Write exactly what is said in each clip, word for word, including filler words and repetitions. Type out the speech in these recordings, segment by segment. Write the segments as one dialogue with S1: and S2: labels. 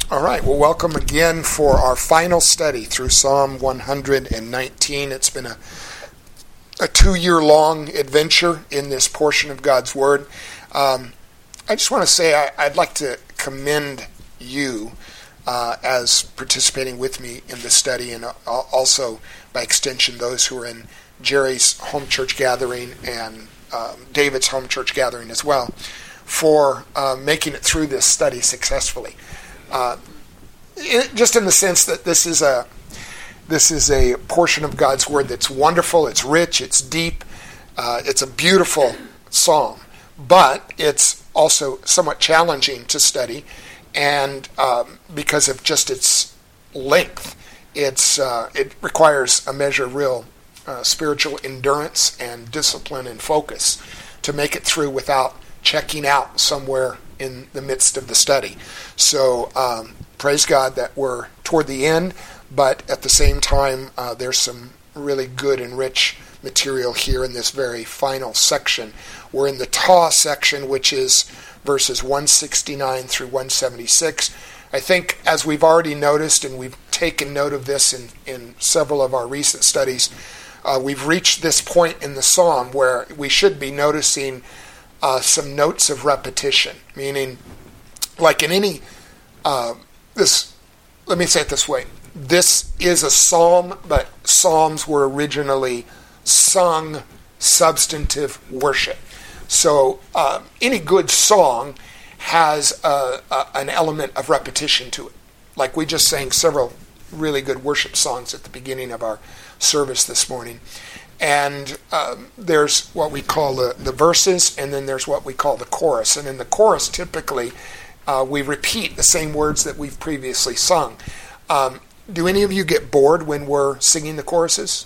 S1: All right, well, welcome again for our final study through Psalm one hundred nineteen. It's been a, a two-year-long adventure in this portion of God's Word. Um, I just want to say I, I'd like to commend you uh, as participating with me in the study, and also, by extension, those who are in Jerry's home church gathering and um, David's home church gathering as well, for uh, making it through this study successfully. Uh, it, just in the sense that this is a this is a portion of God's Word that's wonderful, it's rich, it's deep, uh, it's a beautiful psalm, but it's also somewhat challenging to study, and um, because of just its length, it's uh, it requires a measure of real uh, spiritual endurance and discipline and focus to make it through without checking out somewhere in the midst of the study. So um, praise God that we're toward the end, but at the same time uh, there's some really good and rich material here in this very final section. We're in the Ta section, which is verses one sixty-nine through one seventy-six. I think, as we've already noticed, and we've taken note of this in, in several of our recent studies, uh, we've reached this point in the psalm where we should be noticing Uh, some notes of repetition, meaning, like in any, uh, this, let me say it this way, this is a psalm, but psalms were originally sung substantive worship. So uh, any good song has a, a, an element of repetition to it. Like we just sang several really good worship songs at the beginning of our service this morning. And um, there's what we call the, the verses, and then there's what we call the chorus. And in the chorus, typically, uh, we repeat the same words that we've previously sung. Um, do any of you get bored when we're singing the choruses?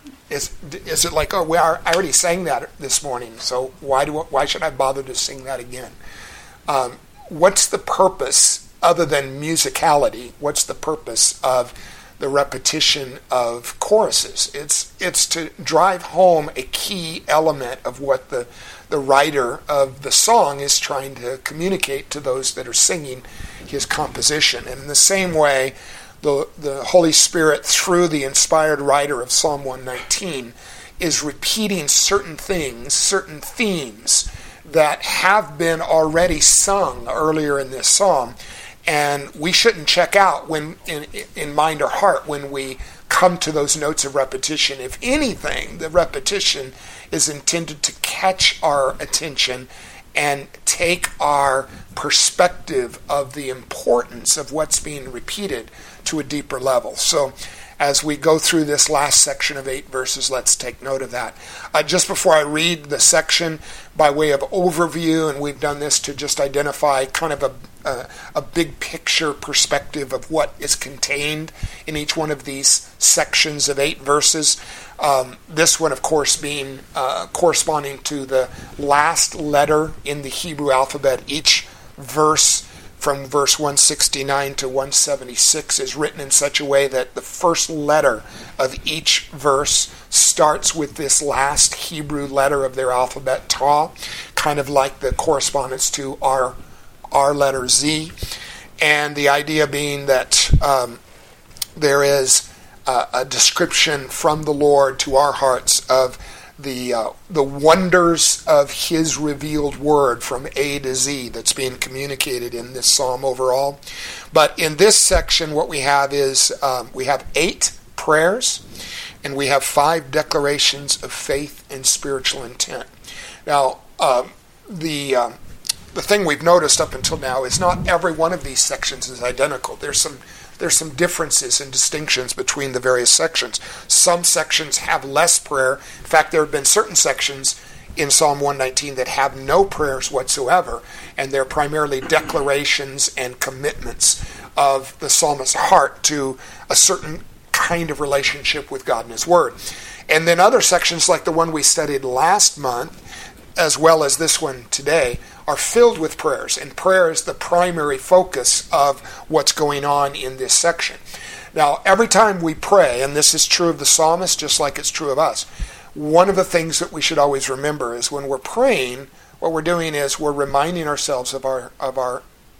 S1: Is is it like, oh, we are, I already sang that this morning, so why do why should I bother to sing that again? Um, what's the purpose, other than musicality, what's the purpose of the repetition of choruses? It's it's to drive home a key element of what the the writer of the song is trying to communicate to those that are singing his composition. And in the same way, the the Holy Spirit, through the inspired writer of Psalm one nineteen, is repeating certain things, certain themes that have been already sung earlier in this psalm. And we shouldn't check out when in, in mind or heart when we come to those notes of repetition. If anything, the repetition is intended to catch our attention and take our perspective of the importance of what's being repeated to a deeper level. So as we go through this last section of eight verses, let's take note of that. Uh, just before I read the section, by way of overview, and we've done this to just identify kind of a, a, a big picture perspective of what is contained in each one of these sections of eight verses. Um, this one, of course, being uh, corresponding to the last letter in the Hebrew alphabet. Each verse from verse one sixty-nine to one seventy-six is written in such a way that the first letter of each verse starts with this last Hebrew letter of their alphabet, Ta, kind of like the correspondence to our, our letter Z. And the idea being that um, there is a, a description from the Lord to our hearts of the uh, the wonders of His revealed word from A to Z that's being communicated in this psalm overall. But in this section, what we have is um, we have eight prayers, and we have five declarations of faith and spiritual intent. Now, uh, the uh, the thing we've noticed up until now is not every one of these sections is identical. There's some There's some differences and distinctions between the various sections. Some sections have less prayer. In fact, there have been certain sections in Psalm one nineteen that have no prayers whatsoever, and they're primarily declarations and commitments of the psalmist's heart to a certain kind of relationship with God and His Word. And then other sections, like the one we studied last month, as well as this one today, are filled with prayers, and prayer is the primary focus of what's going on in this section. Now, every time we pray, and this is true of the psalmist just like it's true of us, one of the things that we should always remember is when we're praying, what we're doing is we're reminding ourselves of our of our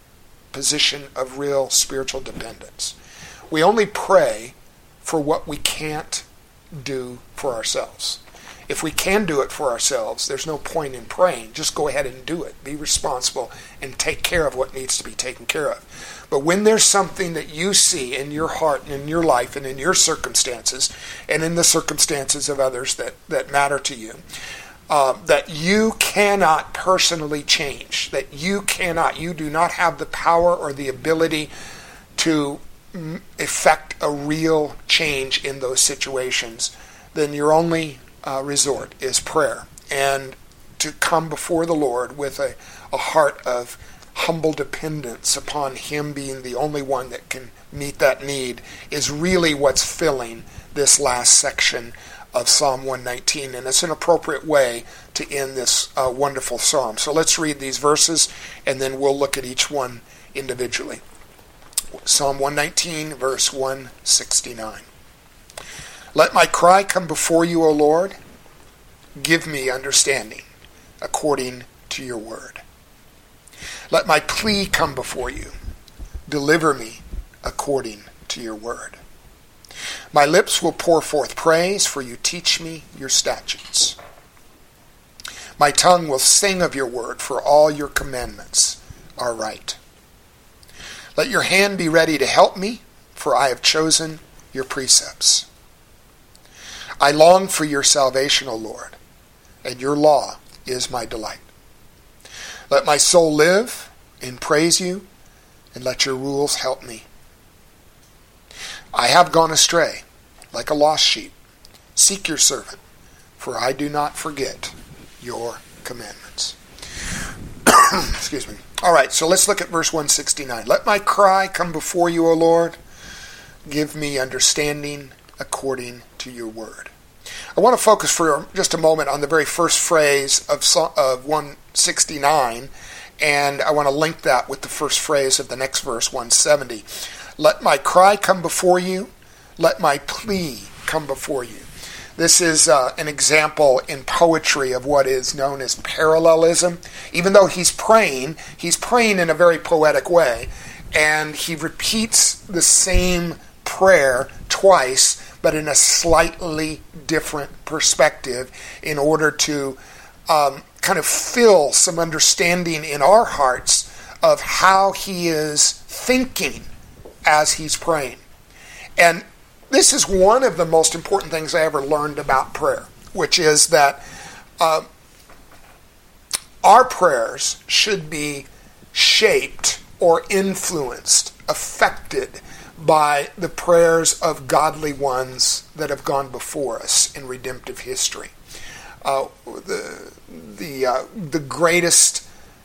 S1: position of real spiritual dependence. We only pray for what we can't do for ourselves. If we can do it for ourselves, there's no point in praying. Just go ahead and do it. Be responsible and take care of what needs to be taken care of. But when there's something that you see in your heart and in your life and in your circumstances and in the circumstances of others that, that matter to you, uh, that you cannot personally change, that you cannot, you do not have the power or the ability to effect a real change in those situations, then your only uh, resort is prayer, and to come before the Lord with a, a heart of humble dependence upon Him being the only one that can meet that need is really what's filling this last section of Psalm one nineteen, and it's an appropriate way to end this uh, wonderful psalm. So let's read these verses, and then we'll look at each one individually. Psalm one nineteen, verse one sixty-nine. Let my cry come before you, O Lord. Give me understanding according to your word. Let my plea come before you. Deliver me according to your word. My lips will pour forth praise, for you teach me your statutes. My tongue will sing of your word, for all your commandments are right. Let your hand be ready to help me, for I have chosen your precepts. I long for your salvation, O Lord, and your law is my delight. Let my soul live and praise you, and let your rules help me. I have gone astray, like a lost sheep. Seek your servant, for I do not forget your commandments. Excuse me. All right, so let's look at verse one sixty-nine. Let my cry come before you, O Lord. Give me understanding according to your word. I want to focus for just a moment on the very first phrase of, of one sixty-nine, and I want to link that with the first phrase of the next verse, one seventy. Let my cry come before you. Let my plea come before you. This is uh, an example in poetry of what is known as parallelism. Even though he's praying, he's praying in a very poetic way, and he repeats the same prayer twice, but in a slightly different perspective in order to um, kind of fill some understanding in our hearts of how he is thinking as he's praying. And this is one of the most important things I ever learned about prayer, which is that uh, our prayers should be shaped or influenced, affected by the prayers of godly ones that have gone before us in redemptive history. Uh, the the uh, the greatest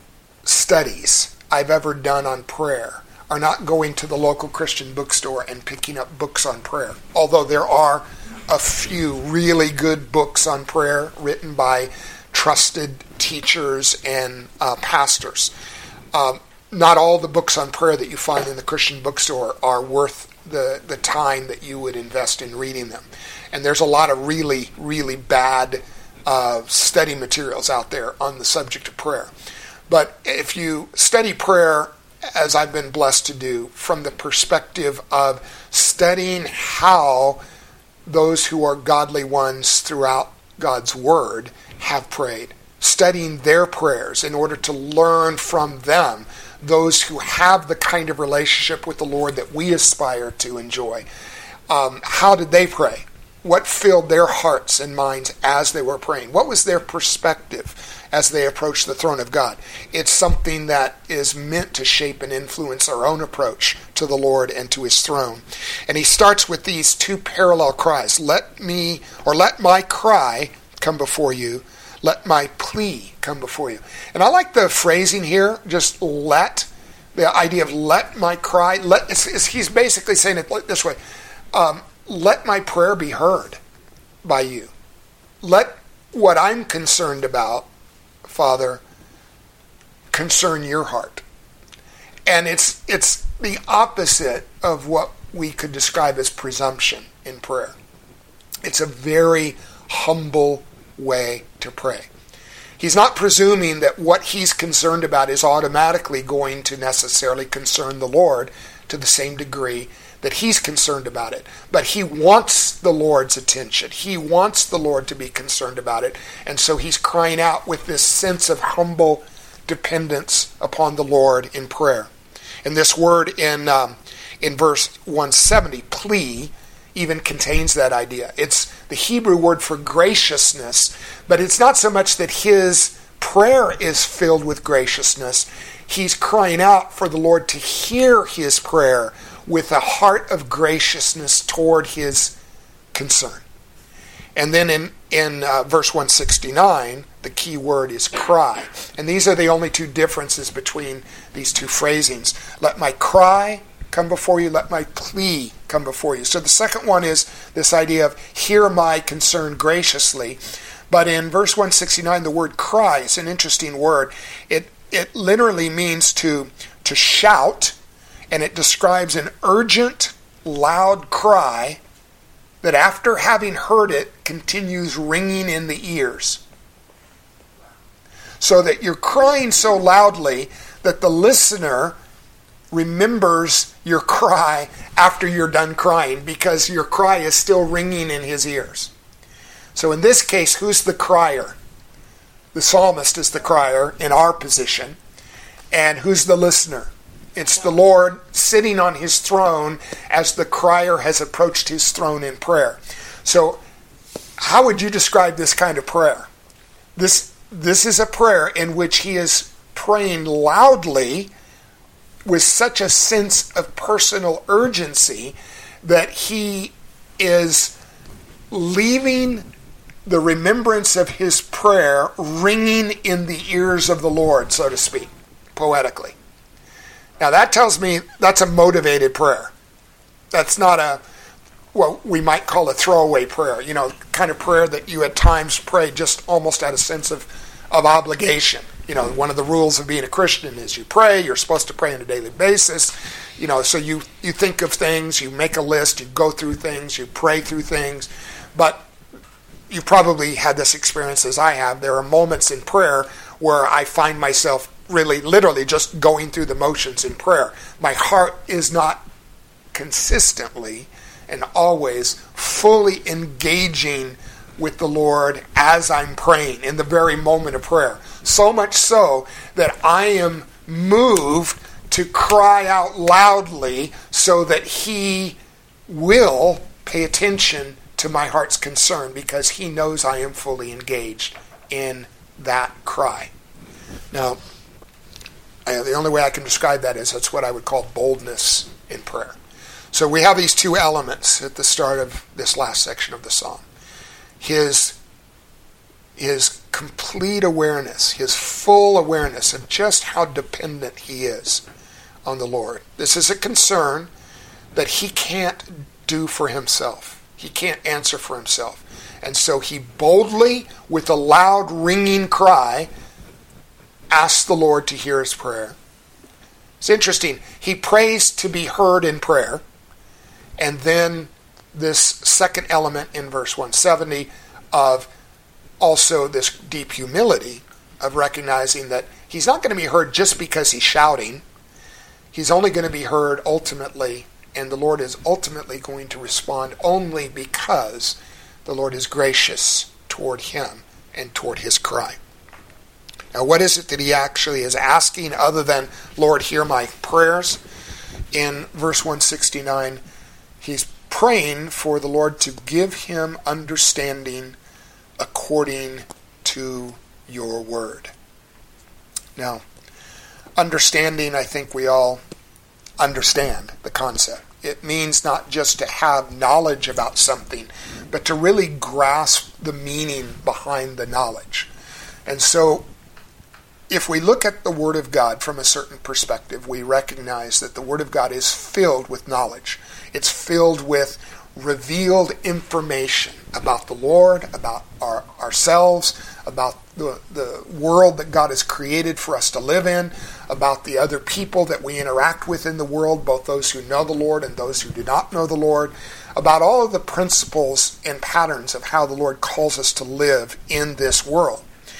S1: studies I've ever done on prayer are not going to the local Christian bookstore and picking up books on prayer, although there are a few really good books on prayer written by trusted teachers and uh, pastors. Um, not all the books on prayer that you find in the Christian bookstore are worth the, the time that you would invest in reading them. And there's a lot of really, really bad uh, study materials out there on the subject of prayer. But if you study prayer, as I've been blessed to do, from the perspective of studying how those who are godly ones throughout God's Word have prayed, studying their prayers in order to learn from them, those who have the kind of relationship with the Lord that we aspire to enjoy. Um, how did they pray? What filled their hearts and minds as they were praying? What was their perspective as they approached the throne of God? It's something that is meant to shape and influence our own approach to the Lord and to His throne. And he starts with these two parallel cries. Let me, or let my cry come before you. Let my plea come before you. And I like the phrasing here, just let, the idea of let my cry, let, it's, it's, he's basically saying it this way, um, let my prayer be heard by you. Let what I'm concerned about, Father, concern your heart. And it's it's the opposite of what we could describe as presumption in prayer. It's a very humble way to pray. He's not presuming that what he's concerned about is automatically going to necessarily concern the Lord to the same degree that he's concerned about it. But he wants the Lord's attention. He wants the Lord to be concerned about it. And so he's crying out with this sense of humble dependence upon the Lord in prayer. And this word in um, in verse one seventy, plea, even contains that idea. It's the Hebrew word for graciousness, but it's not so much that his prayer is filled with graciousness. He's crying out for the Lord to hear his prayer with a heart of graciousness toward his concern. And then in, in uh, verse one sixty-nine, the key word is cry. And these are the only two differences between these two phrasings. Let my cry come before you, let my plea come before you. So the second one is this idea of hear my concern graciously. But in verse one sixty-nine, the word cry is an interesting word. It it literally means to to shout, and it describes an urgent, loud cry that after having heard it continues ringing in the ears. So that you're crying so loudly that the listener remembers your cry after you're done crying, because your cry is still ringing in his ears. So in this case, who's the crier? The psalmist is the crier in our position. And who's the listener? It's the Lord sitting on his throne as the crier has approached his throne in prayer. So how would you describe this kind of prayer? This, this is a prayer in which he is praying loudly with such a sense of personal urgency that he is leaving the remembrance of his prayer ringing in the ears of the Lord, so to speak, poetically. Now that tells me that's a motivated prayer. That's not a, what we might call a throwaway prayer, you know, kind of prayer that you at times pray just almost out of sense of, of obligation. You know, one of the rules of being a Christian is you pray, you're supposed to pray on a daily basis. You know, so you, you think of things, you make a list, you go through things, you pray through things. But you probably had this experience as I have. There are moments in prayer where I find myself really, literally just going through the motions in prayer. My heart is not consistently and always fully engaging with the Lord as I'm praying in the very moment of prayer. So much so that I am moved to cry out loudly so that he will pay attention to my heart's concern, because he knows I am fully engaged in that cry. Now, I, the only way I can describe that is that's what I would call boldness in prayer. So we have these two elements at the start of this last section of the psalm. His, his complete awareness, his full awareness of just how dependent he is on the Lord. This is a concern that he can't do for himself. He can't answer for himself. And so he boldly, with a loud ringing cry, asks the Lord to hear his prayer. It's interesting. He prays to be heard in prayer. And then this second element in verse one seventy of also this deep humility of recognizing that he's not going to be heard just because he's shouting. He's only going to be heard ultimately, and the Lord is ultimately going to respond only because the Lord is gracious toward him and toward his cry. Now, what is it that he actually is asking other than, Lord, hear my prayers? In verse one sixty-nine, he's praying for the Lord to give him understanding according to your word. Now, understanding, I think we all understand the concept. It means not just to have knowledge about something, but to really grasp the meaning behind the knowledge. And so, if we look at the Word of God from a certain perspective, we recognize that the Word of God is filled with knowledge. It's filled with revealed information about the Lord, about our, ourselves, about the, the world that God has created for us to live in, about the other people that we interact with in the world, both those who know the Lord and those who do not know the Lord, about all of the principles and patterns of how the Lord calls us to live in this world.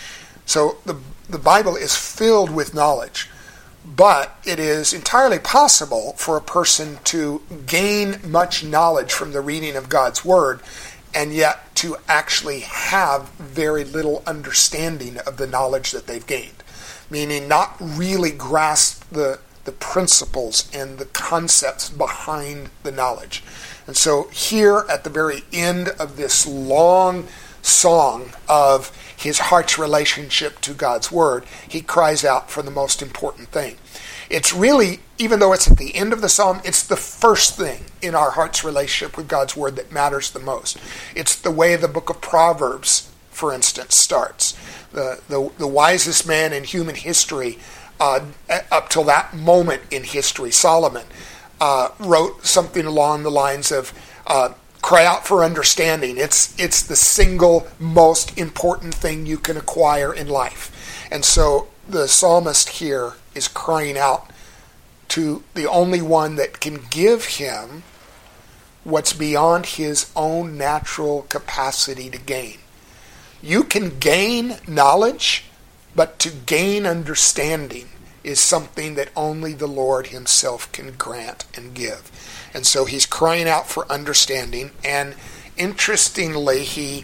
S1: So the, the Bible is filled with knowledge. But it is entirely possible for a person to gain much knowledge from the reading of God's Word and yet to actually have very little understanding of the knowledge that they've gained. Meaning not really grasp the, the principles and the concepts behind the knowledge. And so here at the very end of this long song of his heart's relationship to God's Word, he cries out for the most important thing. It's really, even though it's at the end of the psalm, it's the first thing in our heart's relationship with God's Word that matters the most. It's the way the book of Proverbs, for instance, starts. The, the, the wisest man in human history, uh, up till that moment in history, Solomon, uh, wrote something along the lines of, uh, cry out for understanding. It's it's the single most important thing you can acquire in life. And so the psalmist here is crying out to the only one that can give him what's beyond his own natural capacity to gain. You can gain knowledge, but to gain understanding is something that only the Lord himself can grant and give. And so he's crying out for understanding, and interestingly, he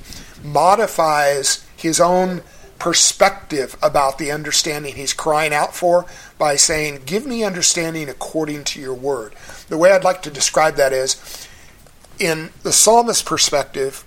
S1: modifies his own perspective about the understanding he's crying out for by saying, give me understanding according to your word. The way I'd like to describe that is, in the psalmist's perspective,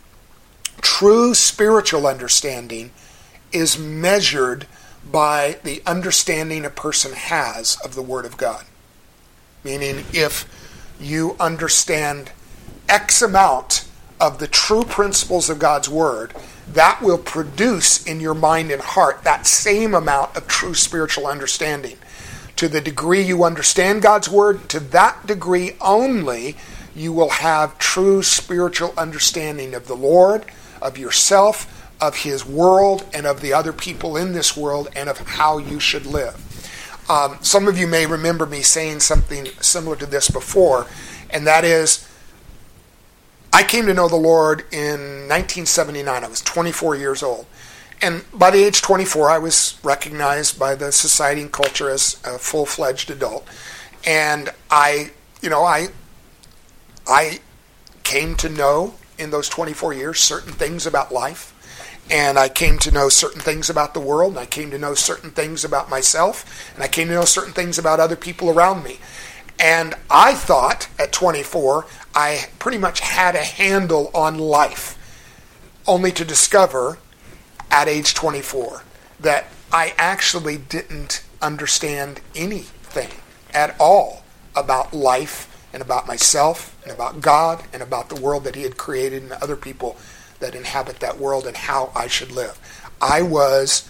S1: true spiritual understanding is measured by the understanding a person has of the Word of God. Meaning, if you understand X amount of the true principles of God's Word, that will produce in your mind and heart that same amount of true spiritual understanding. To the degree you understand God's Word, to that degree only, you will have true spiritual understanding of the Lord, of yourself, of His world, and of the other people in this world, and of how you should live. Um, some of you may remember me saying something similar to this before, and that is, I came to know the Lord in nineteen seventy-nine. I was twenty-four years old. And by the age twenty-four, I was recognized by the society and culture as a full-fledged adult. And I, you know, I, I came to know in those twenty-four years certain things about life. And I came to know certain things about the world, and I came to know certain things about myself, and I came to know certain things about other people around me. And I thought at twenty-four, I pretty much had a handle on life, only to discover at age twenty-four that I actually didn't understand anything at all about life and about myself and about God and about the world that He had created and other people that inhabit that world and how I should live. I was,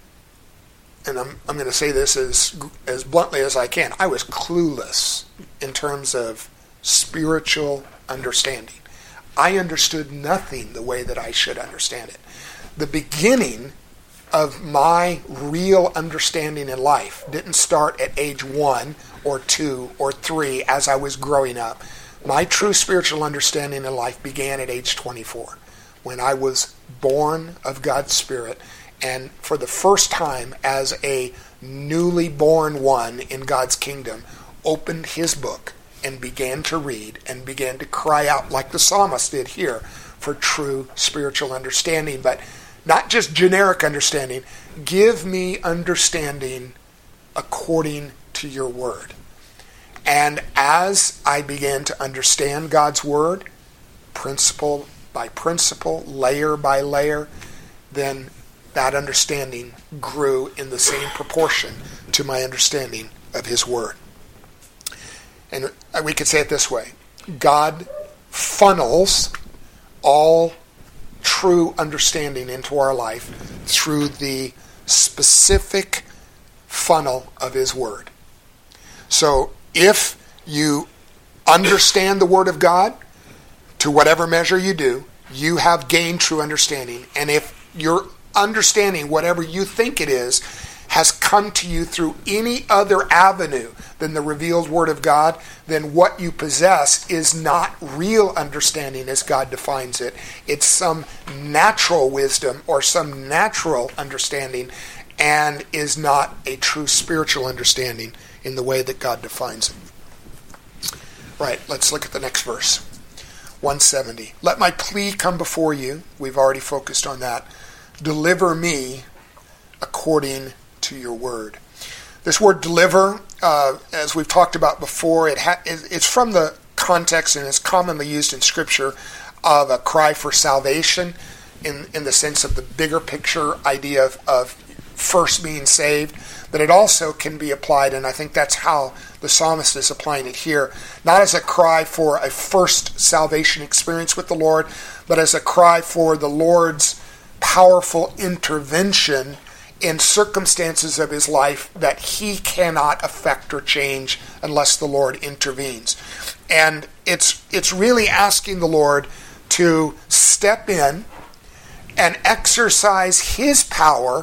S1: and I'm I'm going to say this as as bluntly as I can, I was clueless in terms of spiritual understanding. I understood nothing the way that I should understand it. The beginning of my real understanding in life didn't start at age one or two or three as I was growing up. My true spiritual understanding in life began at age twenty-four. When I was born of God's Spirit, and for the first time as a newly born one in God's kingdom, opened His book and began to read and began to cry out like the psalmist did here for true spiritual understanding, but not just generic understanding. Give me understanding according to your word. And as I began to understand God's word, principle by principle, layer by layer, then that understanding grew in the same proportion to my understanding of His Word. And we could say it this way: God funnels all true understanding into our life through the specific funnel of His Word. So if you understand the Word of God, to whatever measure you do, you have gained true understanding. And if your understanding, whatever you think it is, has come to you through any other avenue than the revealed Word of God, then what you possess is not real understanding as God defines it. It's some natural wisdom or some natural understanding. and is not a true spiritual understanding in the way that God defines it. Right, let's look at the next verse. one seventy. Let my plea come before you. We've already focused on that. Deliver me according to your word. This word deliver, uh, as we've talked about before, it ha- it's from the context and is commonly used in Scripture of a cry for salvation in, in the sense of the bigger picture idea of, of first being saved. But it also can be applied, and I think that's how the psalmist is applying it here, not as a cry for a first salvation experience with the Lord, but as a cry for the Lord's powerful intervention in circumstances of his life that he cannot affect or change unless the Lord intervenes. And it's it's really asking the Lord to step in and exercise his power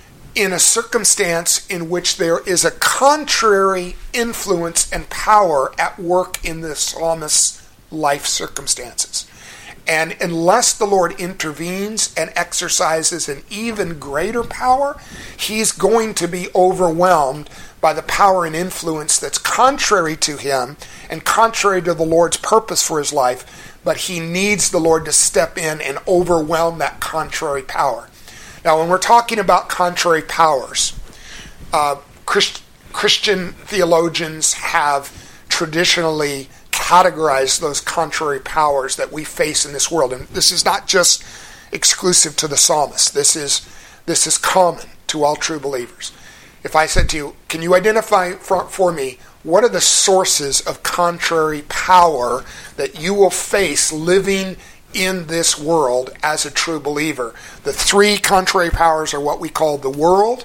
S1: in a circumstance in which there is a contrary influence and power at work in the psalmist's life circumstances. And unless the Lord intervenes and exercises an even greater power, he's going to be overwhelmed by the power and influence that's contrary to him and contrary to the Lord's purpose for his life. But he needs the Lord to step in and overwhelm that contrary power. Now, when we're talking about contrary powers, uh, Christ, Christian theologians have traditionally categorized those contrary powers that we face in this world. And this is not just exclusive to the psalmist. This is, this is common to all true believers. If I said to you, can you identify for, for me what are the sources of contrary power that you will face living in this world as a true believer? The three contrary powers are what we call the world,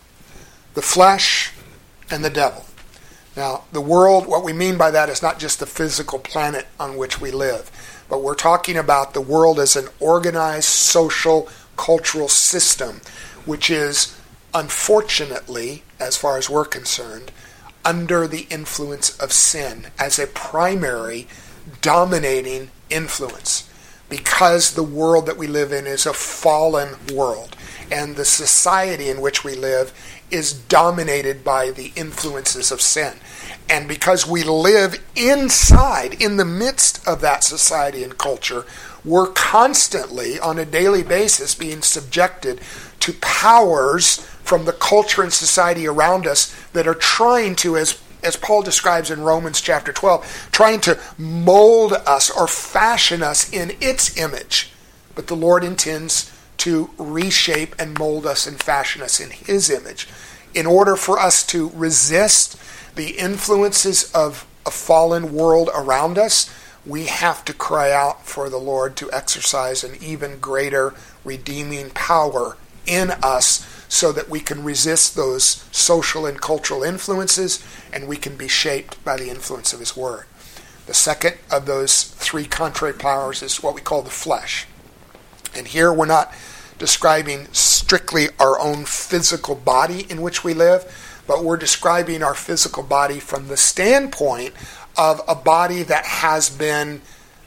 S1: the flesh, and the devil. Now, the world, what we mean by that is not just the physical planet on which we live, but we're talking about the world as an organized social, cultural system, which is, unfortunately, as far as we're concerned, under the influence of sin as a primary dominating influence. Because the world that we live in is a fallen world, and the society in which we live is dominated by the influences of sin. And because we live inside, in the midst of that society and culture, we're constantly, on a daily basis, being subjected to powers from the culture and society around us that are trying to, as as Paul describes in Romans chapter twelve, trying to mold us or fashion us in its image. But the Lord intends to reshape and mold us and fashion us in his image. In order for us to resist the influences of a fallen world around us, we have to cry out for the Lord to exercise an even greater redeeming power in us so that we can resist those social and cultural influences and we can be shaped by the influence of his word. The second of those three contrary powers is what we call the flesh. And here we're not describing strictly our own physical body in which we live, but we're describing our physical body from the standpoint of a body that has been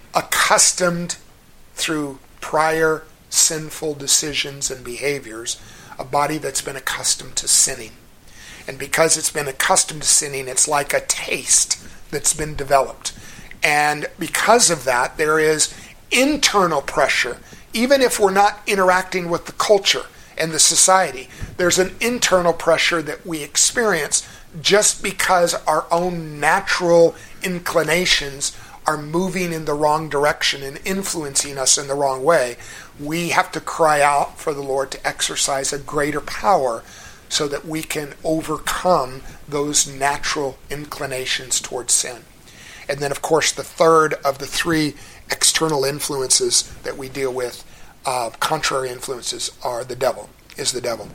S1: accustomed through prior sinful decisions and behaviors, a body that's been accustomed to sinning. And because it's been accustomed to sinning, it's like a taste that's been developed. And because of that, there is internal pressure. Even if we're not interacting with the culture and the society, there's an internal pressure that we experience just because our own natural inclinations are moving in the wrong direction and influencing us in the wrong way. We have to cry out for the Lord to exercise a greater power so that we can overcome those natural inclinations towards sin. And then, of course, the third of the three external influences that we deal with, uh, contrary influences, are the devil, is the devil.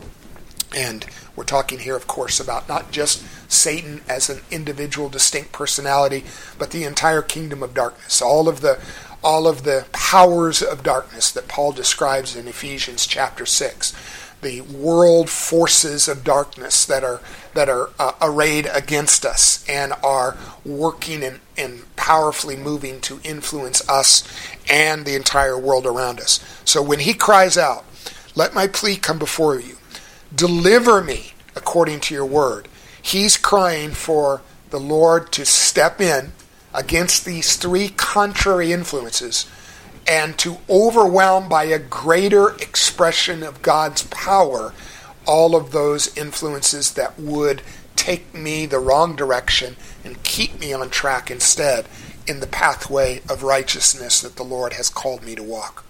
S1: And we're talking here, of course, about not just Satan as an individual, distinct personality, but the entire kingdom of darkness. All of the all of the powers of darkness that Paul describes in Ephesians chapter six. The world forces of darkness that are that are uh, arrayed against us and are working and, and powerfully moving to influence us and the entire world around us. So when he cries out, "Let my plea come before you. Deliver me according to your word. He's crying for the Lord to step in against these three contrary influences and to overwhelm by a greater expression of God's power all of those influences that would take me the wrong direction and keep me on track instead in the pathway of righteousness that the Lord has called me to walk.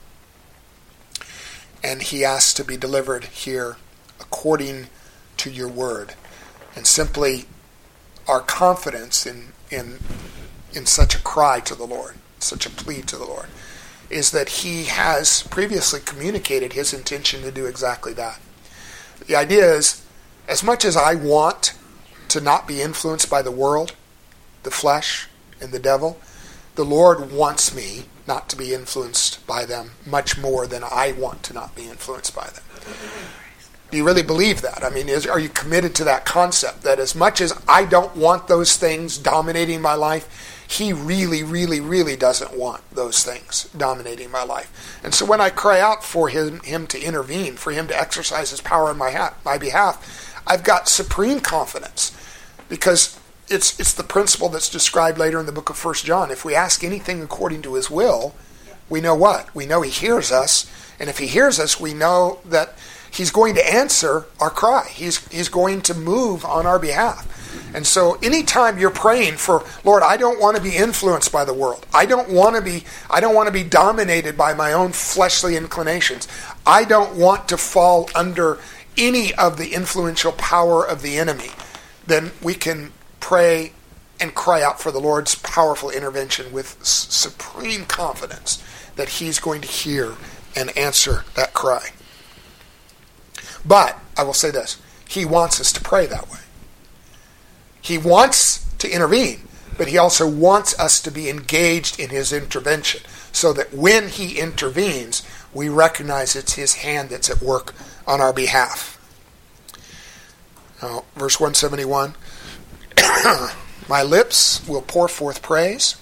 S1: And he asks to be delivered here according to your word. And simply our confidence in in in such a cry to the Lord, such a plea to the Lord, is that he has previously communicated his intention to do exactly that. The idea is, as much as I want to not be influenced by the world, the flesh, and the devil, the Lord wants me not to be influenced by them much more than I want to not be influenced by them. Do you really believe that? I mean, is, are you committed to that concept that as much as I don't want those things dominating my life, he really, really, really doesn't want those things dominating my life? And so when I cry out for him, him to intervene, for him to exercise his power on my, ha- my behalf, I've got supreme confidence, because it's it's the principle that's described later in the book of First John. If we ask anything according to his will, we know what? We know he hears us, and if he hears us, we know that he's going to answer our cry. He's he's going to move on our behalf. And so anytime you're praying for, Lord, I don't want to be influenced by the world. I don't want to be I don't want to be dominated by my own fleshly inclinations. I don't want to fall under any of the influential power of the enemy. Then we can pray and cry out for the Lord's powerful intervention with s- supreme confidence that he's going to hear and answer that cry. But I will say this, he wants us to pray that way. He wants to intervene, but he also wants us to be engaged in his intervention so that when he intervenes, we recognize it's his hand that's at work on our behalf. Now, verse one seventy-one, my lips will pour forth praise,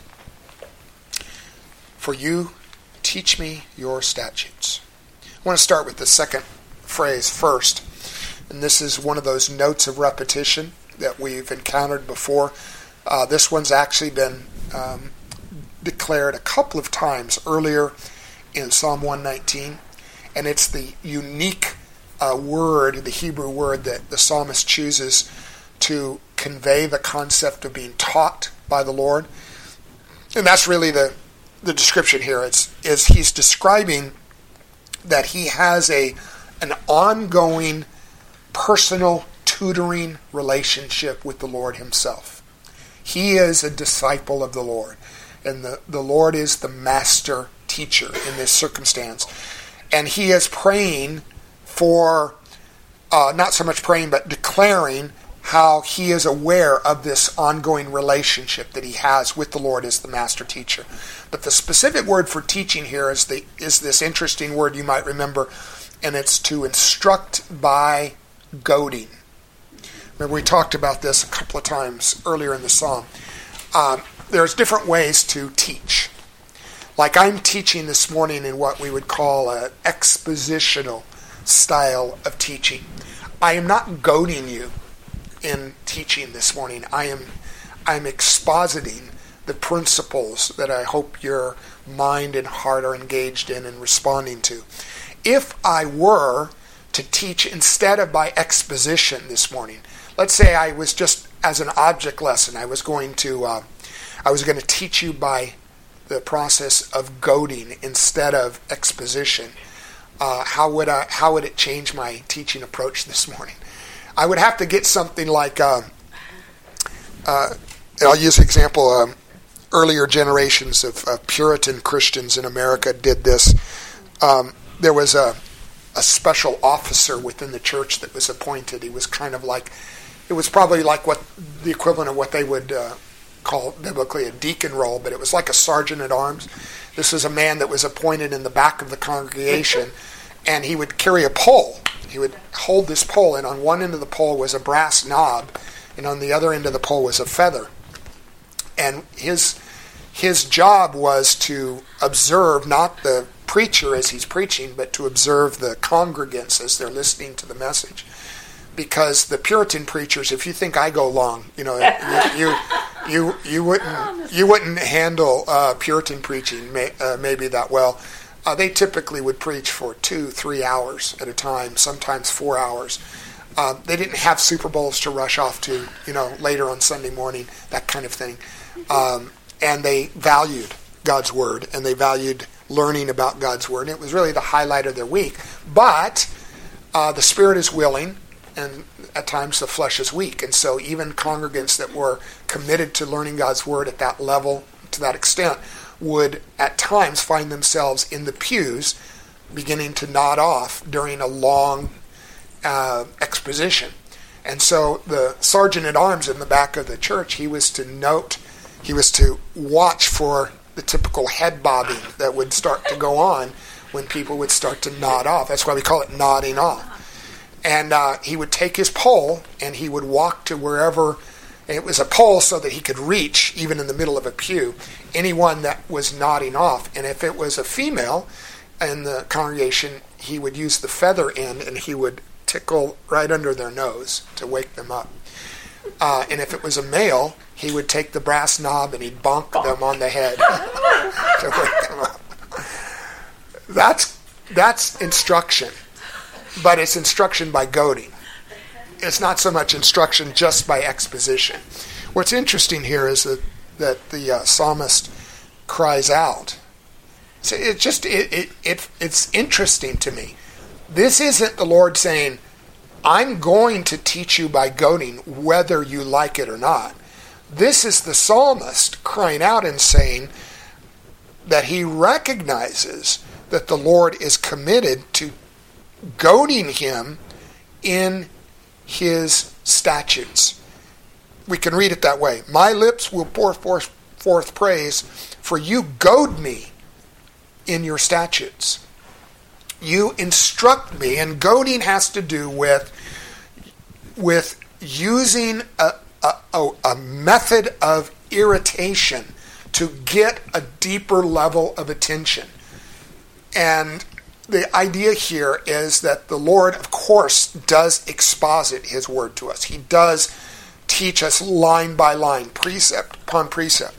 S1: for you teach me your statutes. I want to start with the second phrase first, and this is one of those notes of repetition that we've encountered before. Uh, this one's actually been um, declared a couple of times earlier in Psalm one nineteen, and it's the unique uh, word, the Hebrew word that the psalmist chooses to convey the concept of being taught by the Lord. And that's really the, the description here. It's is he's describing that he has a an ongoing personal tutoring relationship with the Lord himself. He is a disciple of the Lord, and the, the Lord is the master teacher in this circumstance. And he is praying for, uh, not so much praying, but declaring how he is aware of this ongoing relationship that he has with the Lord as the master teacher. But the specific word for teaching here is the is this interesting word you might remember, and it's to instruct by goading. Remember, we talked about this a couple of times earlier in the psalm. Um, there's different ways to teach. Like I'm teaching this morning in what we would call an expositional style of teaching. I am not goading you in teaching this morning. I am I'm expositing the principles that I hope your mind and heart are engaged in and responding to. If I were to teach instead of by exposition this morning, let's say I was just as an object lesson, I was going to uh, I was going to teach you by the process of goading instead of exposition. Uh, how would I, how would it change my teaching approach this morning? I would have to get something like, uh, uh, I'll use an example, um, earlier generations of, of Puritan Christians in America did this. Um, there was a, a special officer within the church that was appointed. He was kind of like, it was probably like what the equivalent of what they would uh, call biblically a deacon role, but it was like a sergeant at arms. This was a man that was appointed in the back of the congregation, and he would carry a pole. He would hold this pole, and on one end of the pole was a brass knob, and on the other end of the pole was a feather. And his his job was to observe not the preacher as he's preaching, but to observe the congregants as they're listening to the message. Because the Puritan preachers, if you think I go long, you know, you you you, you wouldn't you wouldn't handle uh, Puritan preaching may, uh, maybe that well. Uh, they typically would preach for two, three hours at a time, sometimes four hours. Uh, they didn't have Super Bowls to rush off to, you know, later on Sunday morning, that kind of thing. Um, and they valued God's Word, and they valued learning about God's Word. And it was really the highlight of their week. But uh, the Spirit is willing, and at times the flesh is weak. And so even congregants that were committed to learning God's Word at that level, to that extent, would at times find themselves in the pews beginning to nod off during a long uh, exposition. And so the sergeant at arms in the back of the church, he was to note, he was to watch for the typical head bobbing that would start to go on when people would start to nod off. That's why we call it nodding off. And uh, he would take his pole and he would walk to wherever. It was a pole so that he could reach, even in the middle of a pew, anyone that was nodding off. And if it was a female in the congregation, he would use the feather end and he would tickle right under their nose to wake them up. Uh, and if it was a male, he would take the brass knob and he'd bonk them on the head to wake them up. That's, that's instruction, but it's instruction by goading. It's not so much instruction just by exposition. What's interesting here is that, that the uh, psalmist cries out. So it just it, it it it's interesting to me. This isn't the Lord saying, I'm going to teach you by goading whether you like it or not. This is the psalmist crying out and saying that he recognizes that the Lord is committed to goading him in his statutes. We can read it that way. My lips will pour forth, forth praise, for you goad me in your statutes. You instruct me, and goading has to do with, with using a, a, a method of irritation to get a deeper level of attention. And the idea here is that the Lord, of course, does exposit his word to us. He does teach us line by line, precept upon precept.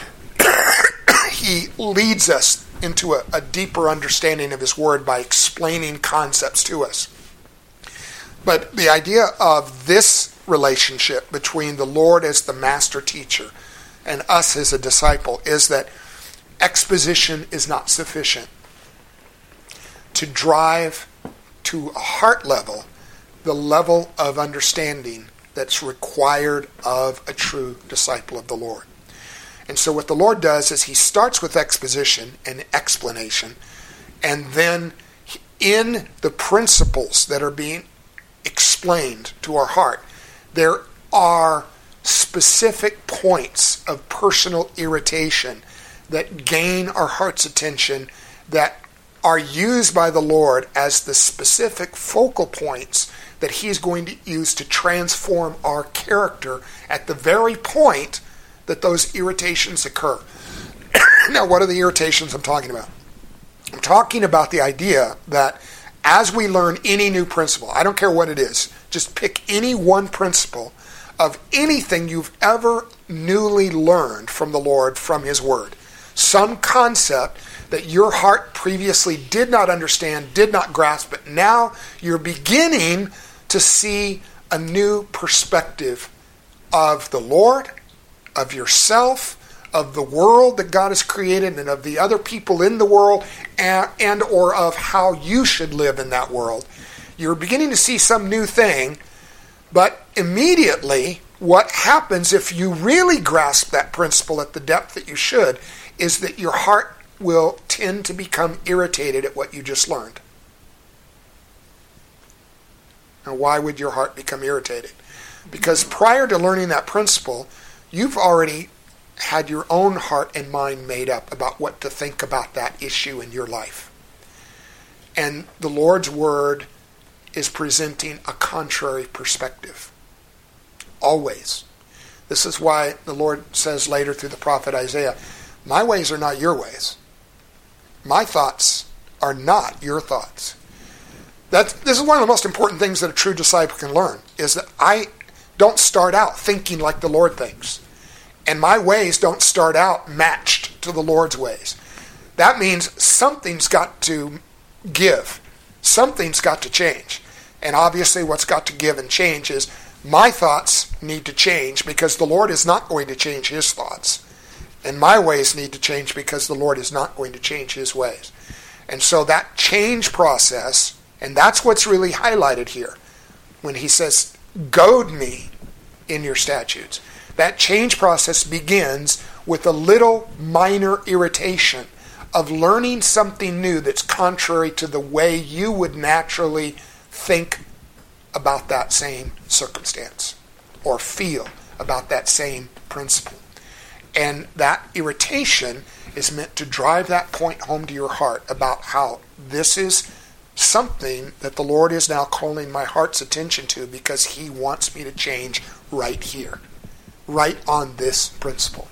S1: He leads us into a, a deeper understanding of his word by explaining concepts to us. But the idea of this relationship between the Lord as the master teacher and us as a disciple is that exposition is not sufficient to drive to a heart level the level of understanding that's required of a true disciple of the Lord. And so what the Lord does is he starts with exposition and explanation, and then in the principles that are being explained to our heart, there are specific points of personal irritation that gain our heart's attention, that are used by the Lord as the specific focal points that he's going to use to transform our character at the very point that those irritations occur. Now, what are the irritations I'm talking about? I'm talking about the idea that as we learn any new principle, I don't care what it is, just pick any one principle of anything you've ever newly learned from the Lord, from his word. Some concept that your heart previously did not understand, did not grasp, but now you're beginning to see a new perspective of the Lord, of yourself, of the world that God has created, and of the other people in the world, and, and or of how you should live in that world. You're beginning to see some new thing, but immediately what happens if you really grasp that principle at the depth that you should is that your heart will tend to become irritated at what you just learned. Now, why would your heart become irritated? Because prior to learning that principle, you've already had your own heart and mind made up about what to think about that issue in your life. And the Lord's word is presenting a contrary perspective. Always. This is why the Lord says later through the prophet Isaiah, my ways are not your ways. My thoughts are not your thoughts. That's, this is one of the most important things that a true disciple can learn, is that I don't start out thinking like the Lord thinks. And my ways don't start out matched to the Lord's ways. That means something's got to give. Something's got to change. And obviously what's got to give and change is my thoughts need to change because the Lord is not going to change his thoughts. And my ways need to change because the Lord is not going to change his ways. And so that change process, and that's what's really highlighted here when he says, goad me in your statutes. That change process begins with a little minor irritation of learning something new that's contrary to the way you would naturally think about that same circumstance or feel about that same principle. And that irritation is meant to drive that point home to your heart about how this is something that the Lord is now calling my heart's attention to because he wants me to change right here, right on this principle.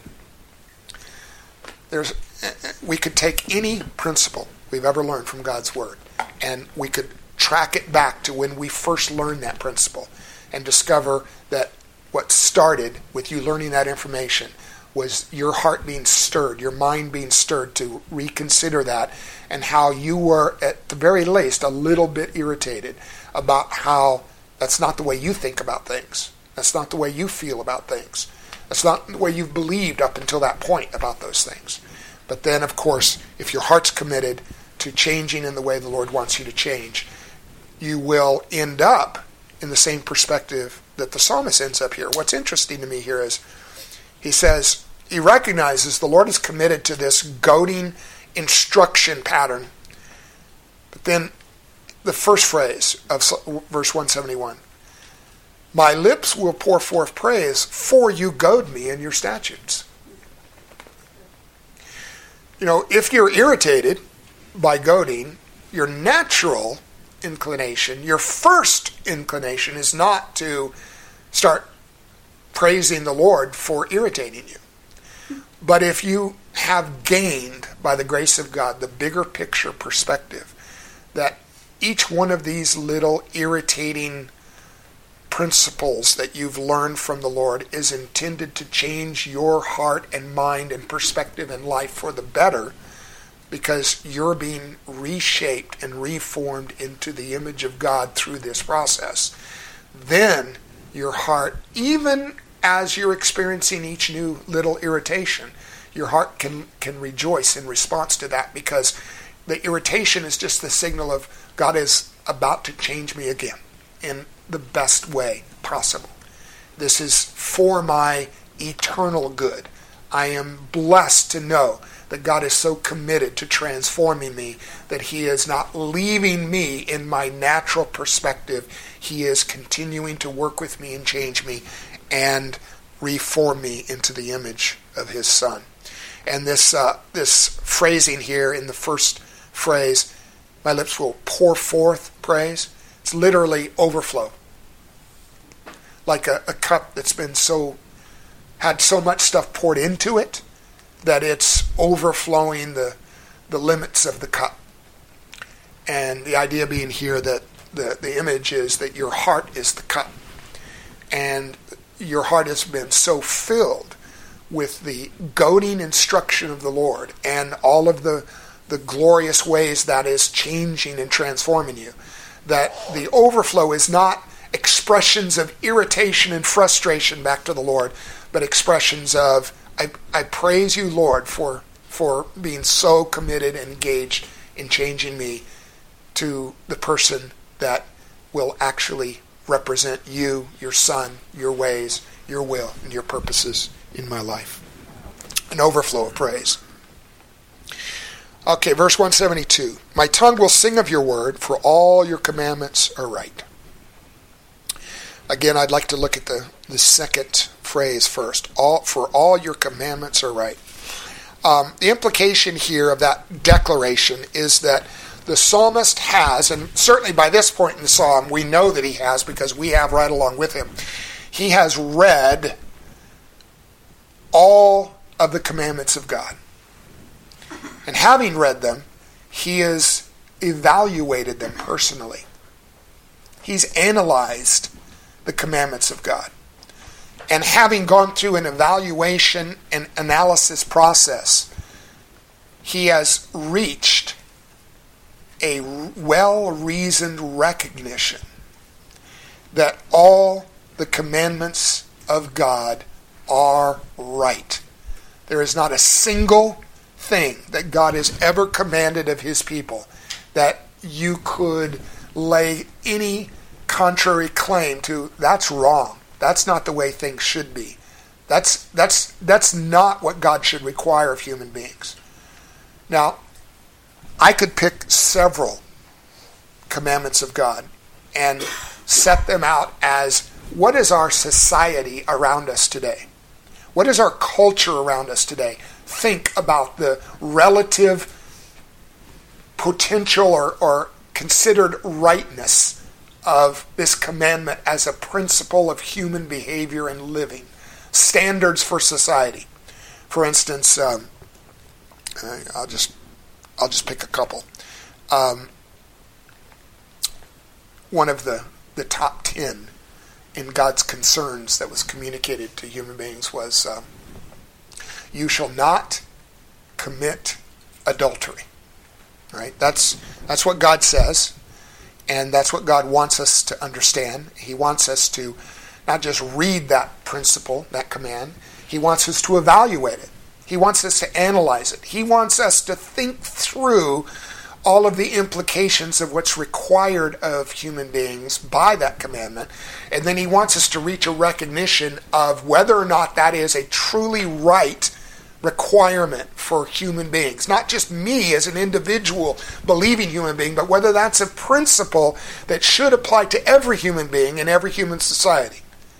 S1: There's, we could take any principle we've ever learned from God's Word, and we could track it back to when we first learned that principle and discover that what started with you learning that information was your heart being stirred, your mind being stirred to reconsider that, and how you were, at the very least, a little bit irritated about how that's not the way you think about things. That's not the way you feel about things. That's not the way you've believed up until that point about those things. But then, of course, if your heart's committed to changing in the way the Lord wants you to change, you will end up in the same perspective that the psalmist ends up here. What's interesting to me here is he says, he recognizes the Lord is committed to this goading instruction pattern. But then the first phrase of verse one seventy-one, my lips will pour forth praise, for you goad me in your statutes. You know, if you're irritated by goading, your natural inclination, your first inclination is not to start praising the Lord for irritating you. But if you have gained, by the grace of God, the bigger picture perspective, that each one of these little irritating principles that you've learned from the Lord is intended to change your heart and mind and perspective in life for the better, because you're being reshaped and reformed into the image of God through this process, then your heart, even as you're experiencing each new little irritation, your heart can, can rejoice in response to that, because the irritation is just the signal of God is about to change me again in the best way possible. This is for my eternal good. I am blessed to know that God is so committed to transforming me that he is not leaving me in my natural perspective. He is continuing to work with me and change me and reform me into the image of his Son. And this uh, this phrasing here in the first phrase, my lips will pour forth praise, it's literally overflow. Like a, a cup that's been so, had so much stuff poured into it that it's overflowing the the limits of the cup. And the idea being here that the, the image is that your heart is the cup. And your heart has been so filled with the goading instruction of the Lord and all of the, the glorious ways that is changing and transforming you, that the overflow is not expressions of irritation and frustration back to the Lord, but expressions of, I, I praise you, Lord, for, for being so committed and engaged in changing me to the person that will actually represent you, your Son, your ways, your will, and your purposes in my life. An overflow of praise. Okay, verse one seventy-two. My tongue will sing of your word, for all your commandments are right. Again, I'd like to look at the, the second phrase first. All, for all your commandments are right. Um, the implication here of that declaration is that the psalmist has, and certainly by this point in the psalm, we know that he has because we have right along with him, he has read all of the commandments of God. And having read them, he is evaluated them personally. He's analyzed the commandments of God. And having gone through an evaluation and analysis process, he has reached a well-reasoned recognition that all the commandments of God are right. There is not a single thing that God has ever commanded of his people that you could lay any contrary claim to. That's wrong. That's not the way things should be. That's that's that's not what God should require of human beings. Now, I could pick several commandments of God and set them out as, what is our society around us today? What is our culture around us today? Think about the relative potential or, or considered rightness of this commandment as a principle of human behavior and living. Standards for society. For instance, um, I'll just I'll just pick a couple. Um, one of the, the top ten in God's concerns that was communicated to human beings was, um, you shall not commit adultery. Right? That's that's what God says, and that's what God wants us to understand. He wants us to not just read that principle, that command. He wants us to evaluate it. He wants us to analyze it. He wants us to think through all of the implications of what's required of human beings by that commandment. And then he wants us to reach a recognition of whether or not that is a truly right requirement for human beings. Not just me as an individual believing human being, but whether that's a principle that should apply to every human being in every human society.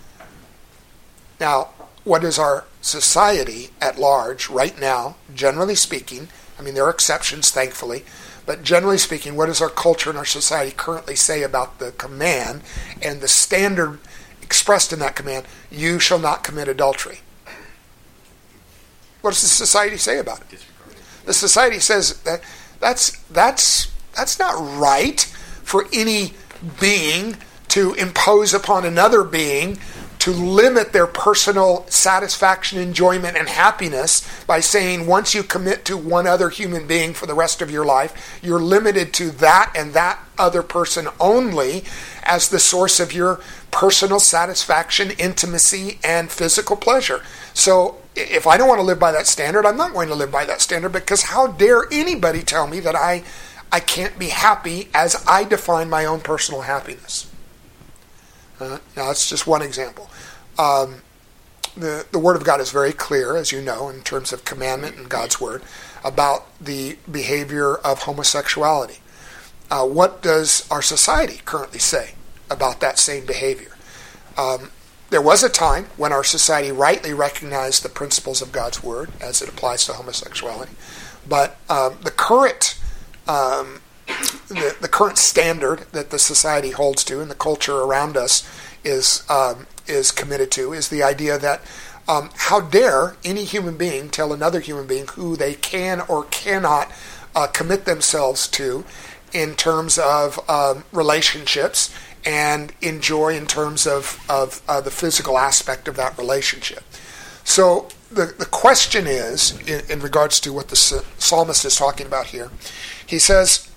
S1: Now, what is our society at large right now, generally speaking? I mean, there are exceptions, thankfully, but generally speaking, what does our culture and our society currently say about the command and the standard expressed in that command, you shall not commit adultery? What does the society say about it? The society says that that's that's that's not right for any being to impose upon another being, to limit their personal satisfaction, enjoyment, and happiness by saying once you commit to one other human being for the rest of your life, you're limited to that and that other person only as the source of your personal satisfaction, intimacy, and physical pleasure. So if I don't want to live by that standard, I'm not going to live by that standard, because how dare anybody tell me that I, I can't be happy as I define my own personal happiness? Uh, now, that's just one example. Um, the, the Word of God is very clear, as you know, in terms of commandment and God's Word, about the behavior of homosexuality. Uh, what does our society currently say about that same behavior? Um, there was a time when our society rightly recognized the principles of God's Word as it applies to homosexuality, but um, the current um, The, the current standard that the society holds to and the culture around us is um, is committed to is the idea that um, how dare any human being tell another human being who they can or cannot uh, commit themselves to in terms of um, relationships and enjoy in terms of, of uh, the physical aspect of that relationship. So the, the question is, in, in regards to what the psalmist is talking about here, he says,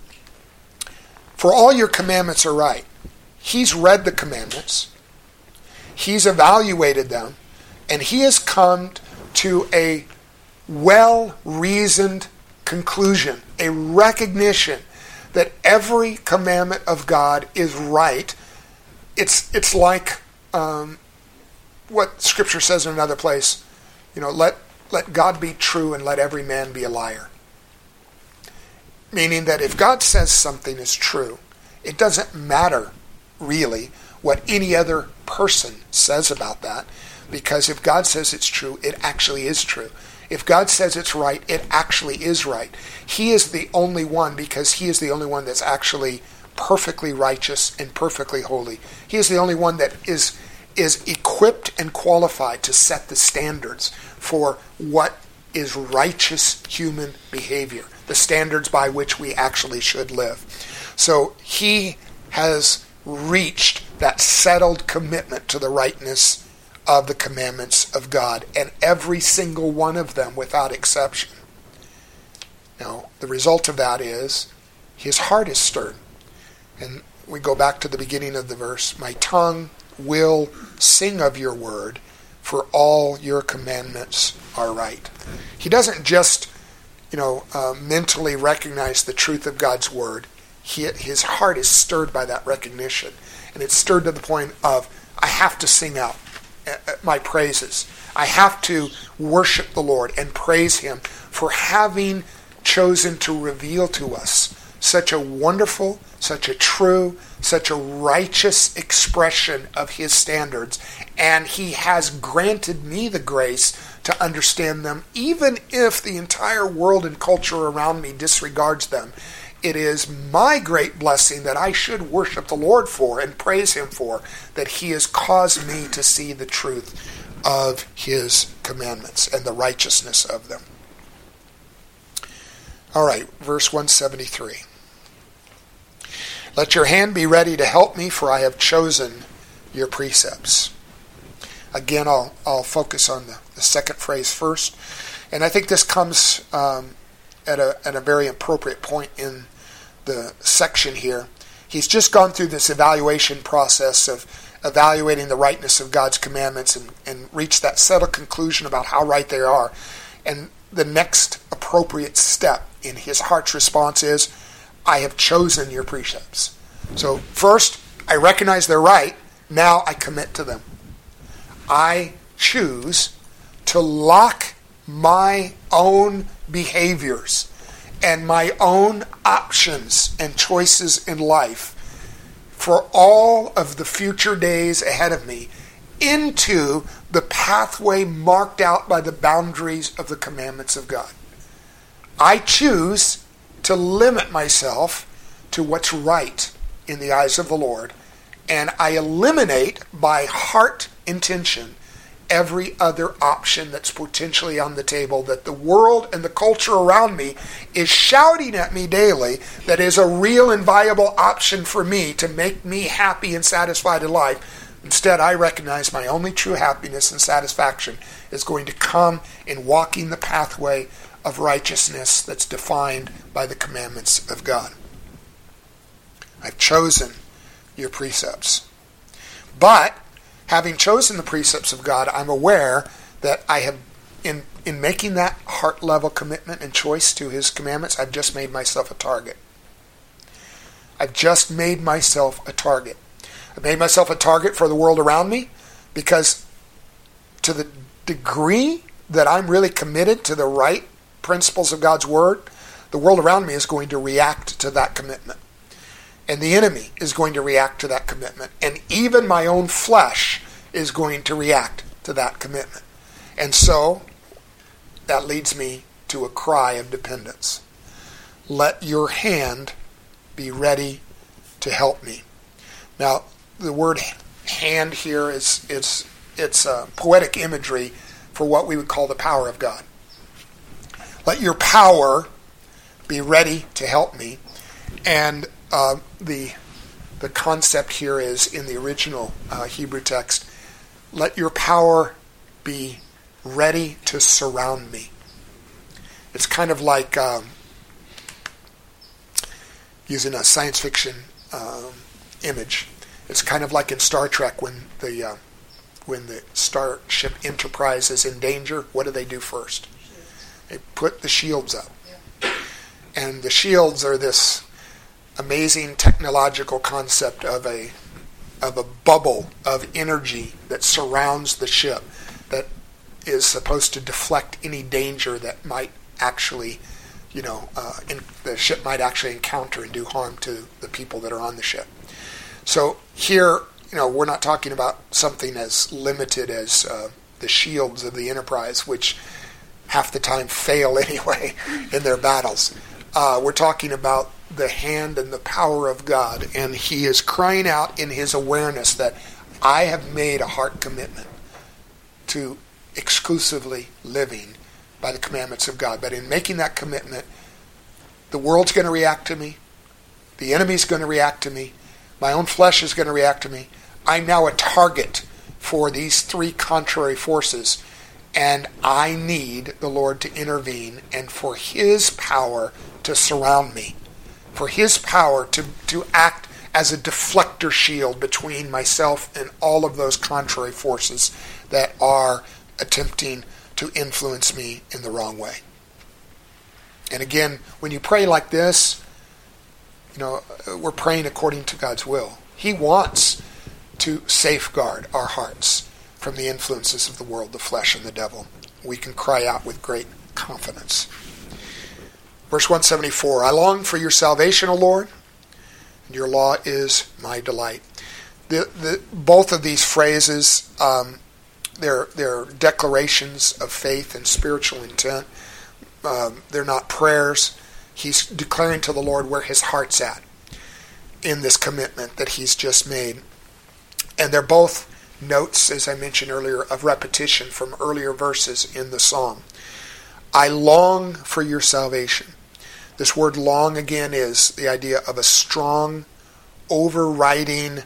S1: for all your commandments are right. He's read the commandments. He's evaluated them. And he has come to a well-reasoned conclusion, a recognition that every commandment of God is right. It's it's like um, what Scripture says in another place. You know, let let God be true and let every man be a liar. Meaning that if God says something is true, it doesn't matter really what any other person says about that, because if God says it's true, it actually is true. If God says it's right, it actually is right. He is the only one, because he is the only one that's actually perfectly righteous and perfectly holy. He is the only one that is is equipped and qualified to set the standards for what is righteous human behavior. the standards by which we actually should live. So he has reached that settled commitment to the rightness of the commandments of God, and every single one of them without exception. Now, the result of that is his heart is stirred. And we go back to the beginning of the verse, my tongue will sing of your word, for all your commandments are right. He doesn't just, you know, uh, mentally recognize the truth of God's word. He, his heart is stirred by that recognition. And it's stirred to the point of, I have to sing out my praises. I have to worship the Lord and praise him for having chosen to reveal to us such a wonderful, such a true, such a righteous expression of his standards. And he has granted me the grace to understand them, even if the entire world and culture around me disregards them. It is my great blessing that I should worship the Lord for and praise him for, that he has caused me to see the truth of his commandments and the righteousness of them. All right, verse one seventy-three. Let your hand be ready to help me, for I have chosen your precepts. Again, I'll, I'll focus on the, the second phrase first. And I think this comes um, at a at a very appropriate point in the section here. He's just gone through this evaluation process of evaluating the rightness of God's commandments and, and reached that settled conclusion about how right they are. And the next appropriate step in his heart's response is, I have chosen your precepts. So first, I recognize they're right. Now I commit to them. I choose to lock my own behaviors and my own options and choices in life for all of the future days ahead of me into the pathway marked out by the boundaries of the commandments of God. I choose to limit myself to what's right in the eyes of the Lord, and I eliminate by heart intention every other option that's potentially on the table that the world and the culture around me is shouting at me daily that is a real and viable option for me to make me happy and satisfied in life. Instead, I recognize my only true happiness and satisfaction is going to come in walking the pathway of righteousness that's defined by the commandments of God. I've chosen your precepts. But having chosen the precepts of God, I'm aware that I have, in, in making that heart-level commitment and choice to his commandments, I've just made myself a target. I've just made myself a target. I've made myself a target for the world around me because to the degree that I'm really committed to the right principles of God's word, the world around me is going to react to that commitment. And the enemy is going to react to that commitment. And even my own flesh is going to react to that commitment. And so, that leads me to a cry of dependence. Let your hand be ready to help me. Now, the word hand here is it's it's a poetic imagery for what we would call the power of God. Let your power be ready to help me. And uh, the the concept here is in the original uh, Hebrew text, let your power be ready to surround me. It's kind of like um, using a science fiction um, image. It's kind of like in Star Trek when the uh, when the Starship Enterprise is in danger. What do they do first? They put the shields up. And the shields are this amazing technological concept of a of a bubble of energy that surrounds the ship that is supposed to deflect any danger that might actually, you know, uh, in, the ship might actually encounter and do harm to the people that are on the ship. So here, you know, we're not talking about something as limited as uh, the shields of the Enterprise, which half the time fail anyway in their battles. Uh, we're talking about the hand and the power of God, and he is crying out in his awareness that I have made a heart commitment to exclusively living by the commandments of God. But in making that commitment, The world's going to react to me. The enemy's going to react to me. My own flesh is going to react to me. I'm now a target for these three contrary forces, and I need the Lord to intervene and for His power to surround me, for His power to, to act as a deflector shield between myself and all of those contrary forces that are attempting to influence me in the wrong way. And again, when you pray like this, you know, we're praying according to God's will. He wants to safeguard our hearts from the influences of the world, the flesh, and the devil. We can cry out with great confidence. Verse one seventy-four, I long for your salvation, O Lord, and your law is my delight. The, the, both of these phrases, um, they're, they're declarations of faith and spiritual intent. Um, they're not prayers. He's declaring to the Lord where his heart's at in this commitment that he's just made. And they're both notes, as I mentioned earlier, of repetition from earlier verses in the psalm. I long for your salvation. This word long again is the idea of a strong, overriding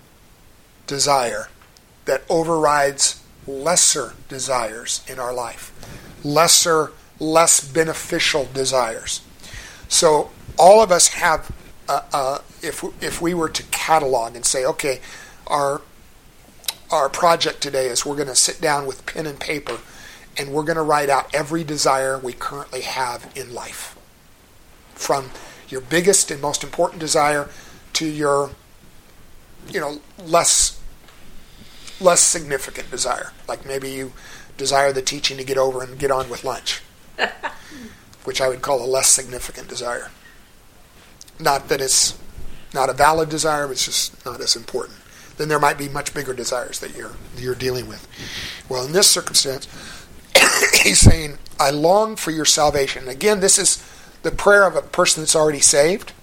S1: desire that overrides lesser desires in our life. Lesser, less beneficial desires. So all of us have, uh, uh, if if we were to catalog and say, okay, our our project today is we're going to sit down with pen and paper and we're going to write out every desire we currently have in life. From your biggest and most important desire to your, you know, less less significant desire. Like maybe you desire the teaching to get over and get on with lunch. Which I would call a less significant desire. Not that it's not a valid desire, but it's just not as important. Then there might be much bigger desires that you're you're dealing with. Well, in this circumstance, he's saying, I long for your salvation. Again, this is the prayer of a person that's already saved.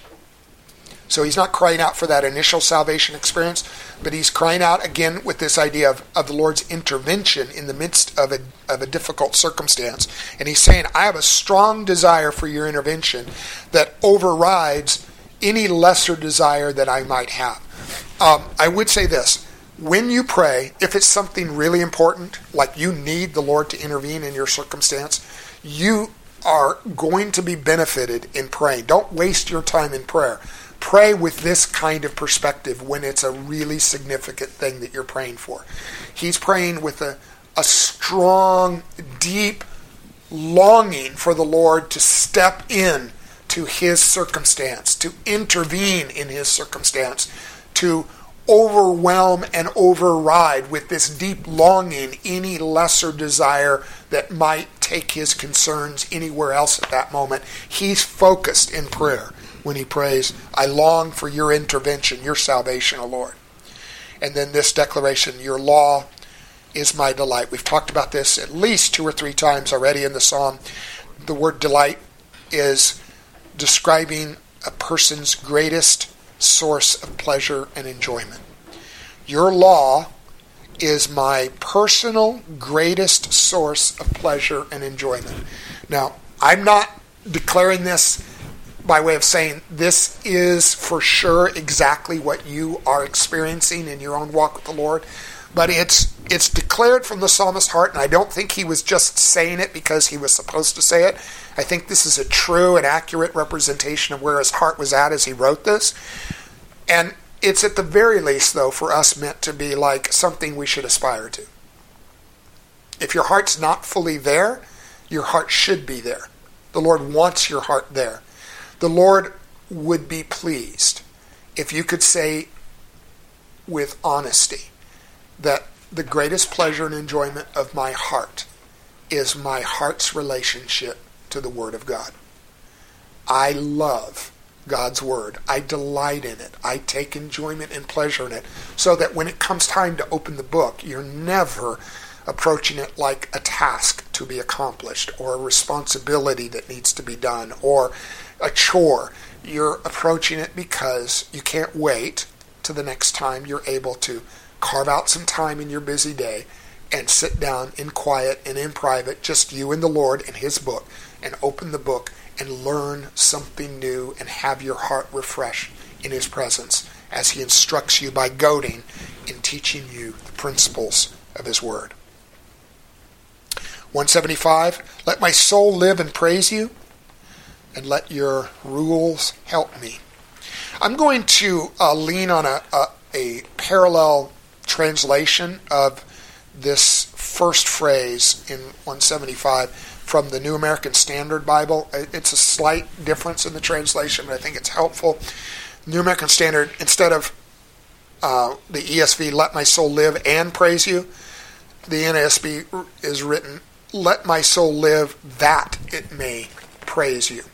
S1: So he's not crying out for that initial salvation experience, but he's crying out again with this idea of, of the Lord's intervention in the midst of a, of a difficult circumstance. And he's saying, I have a strong desire for your intervention that overrides any lesser desire that I might have. Um, I would say this, when you pray, if it's something really important, like you need the Lord to intervene in your circumstance, you are going to be benefited in praying. Don't waste your time in prayer. Pray with this kind of perspective when it's a really significant thing that you're praying for. He's praying with a, a strong, deep longing for the Lord to step in to his circumstance, to intervene in his circumstance, to overwhelm and override with this deep longing any lesser desire that might take his concerns anywhere else at that moment. He's focused in prayer when he prays, I long for your intervention, your salvation, O Lord. And then this declaration, your law is my delight. We've talked about this at least two or three times already in the psalm. The word delight is describing a person's greatest source of pleasure and enjoyment. Your law is my personal greatest source of pleasure and enjoyment. Now, I'm not declaring this by way of saying this is for sure exactly what you are experiencing in your own walk with the Lord, but it's it's declared from the psalmist's heart, and I don't think he was just saying it because he was supposed to say it. I think this is a true and accurate representation of where his heart was at as he wrote this. And it's at the very least, though, for us meant to be like something we should aspire to. If your heart's not fully there, your heart should be there. The Lord wants your heart there. The Lord would be pleased if you could say with honesty that the greatest pleasure and enjoyment of my heart is my heart's relationship to the Word of God. I love God's Word. I delight in it. I take enjoyment and pleasure in it, so that when it comes time to open the book, you're never approaching it like a task to be accomplished or a responsibility that needs to be done or a chore. You're approaching it because you can't wait to the next time you're able to carve out some time in your busy day and sit down in quiet and in private, just you and the Lord and his book, and open the book and learn something new and have your heart refreshed in his presence as he instructs you by goading in teaching you the principles of his word. one seventy-five, let my soul live and praise you, and let your rules help me. I'm going to uh, lean on a, a, a parallel translation of this first phrase in one seventy-five from the New American Standard Bible. It's a slight difference in the translation, but I think it's helpful. New American Standard, instead of uh, the E S V, let my soul live and praise you, the N A S B is written, let my soul live that it may praise you.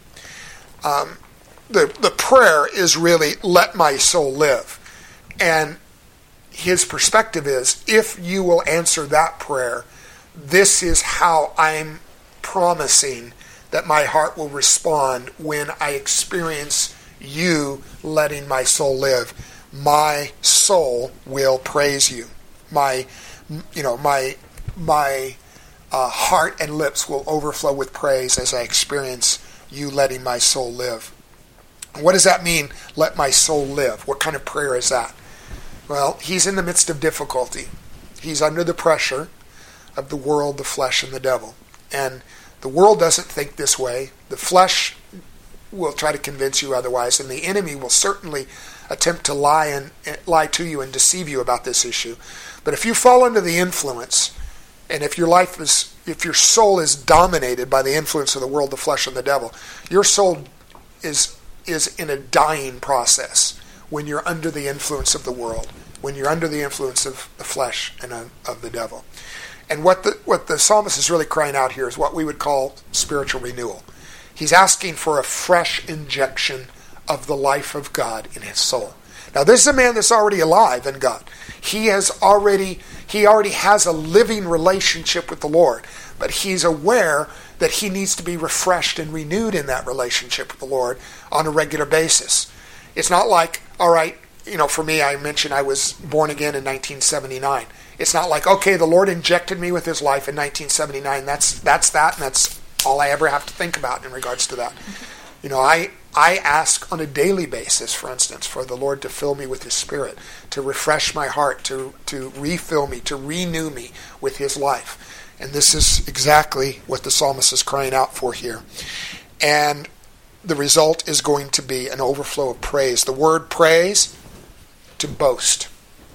S1: Um, the, the prayer is really, let my soul live. And his perspective is, if you will answer that prayer, this is how I'm promising that my heart will respond when I experience you letting my soul live. My soul will praise you. My, you know, my my uh, heart and lips will overflow with praise as I experience you letting my soul live. What does that mean? Let my soul live. What kind of prayer is that? Well, he's in the midst of difficulty. He's under the pressure of the world, the flesh, and the devil. And the world doesn't think this way. The flesh will try to convince you otherwise, and the enemy will certainly attempt to lie and lie to you and deceive you about this issue. But if you fall under the influence, and if your life is, if your soul is dominated by the influence of the world, the flesh, and the devil, your soul is is in a dying process when you're under the influence of the world, when you're under the influence of the flesh and of, of the devil. And what the what the psalmist is really crying out here is what we would call spiritual renewal. He's asking for a fresh injection of the life of God in his soul. Now, this is a man that's already alive in God. He has already he already has a living relationship with the Lord, but he's aware that he needs to be refreshed and renewed in that relationship with the Lord on a regular basis. It's not like, all right, you know, for me, I mentioned I was born again in nineteen seventy-nine. It's not like, okay, the Lord injected me with his life in nineteen seventy-nine. That's that's that, and that's all I ever have to think about in regards to that. You know, I I ask on a daily basis, for instance, for the Lord to fill me with his Spirit, to refresh my heart, to, to refill me, to renew me with his life. And this is exactly what the psalmist is crying out for here. And the result is going to be an overflow of praise. The word praise, to boast.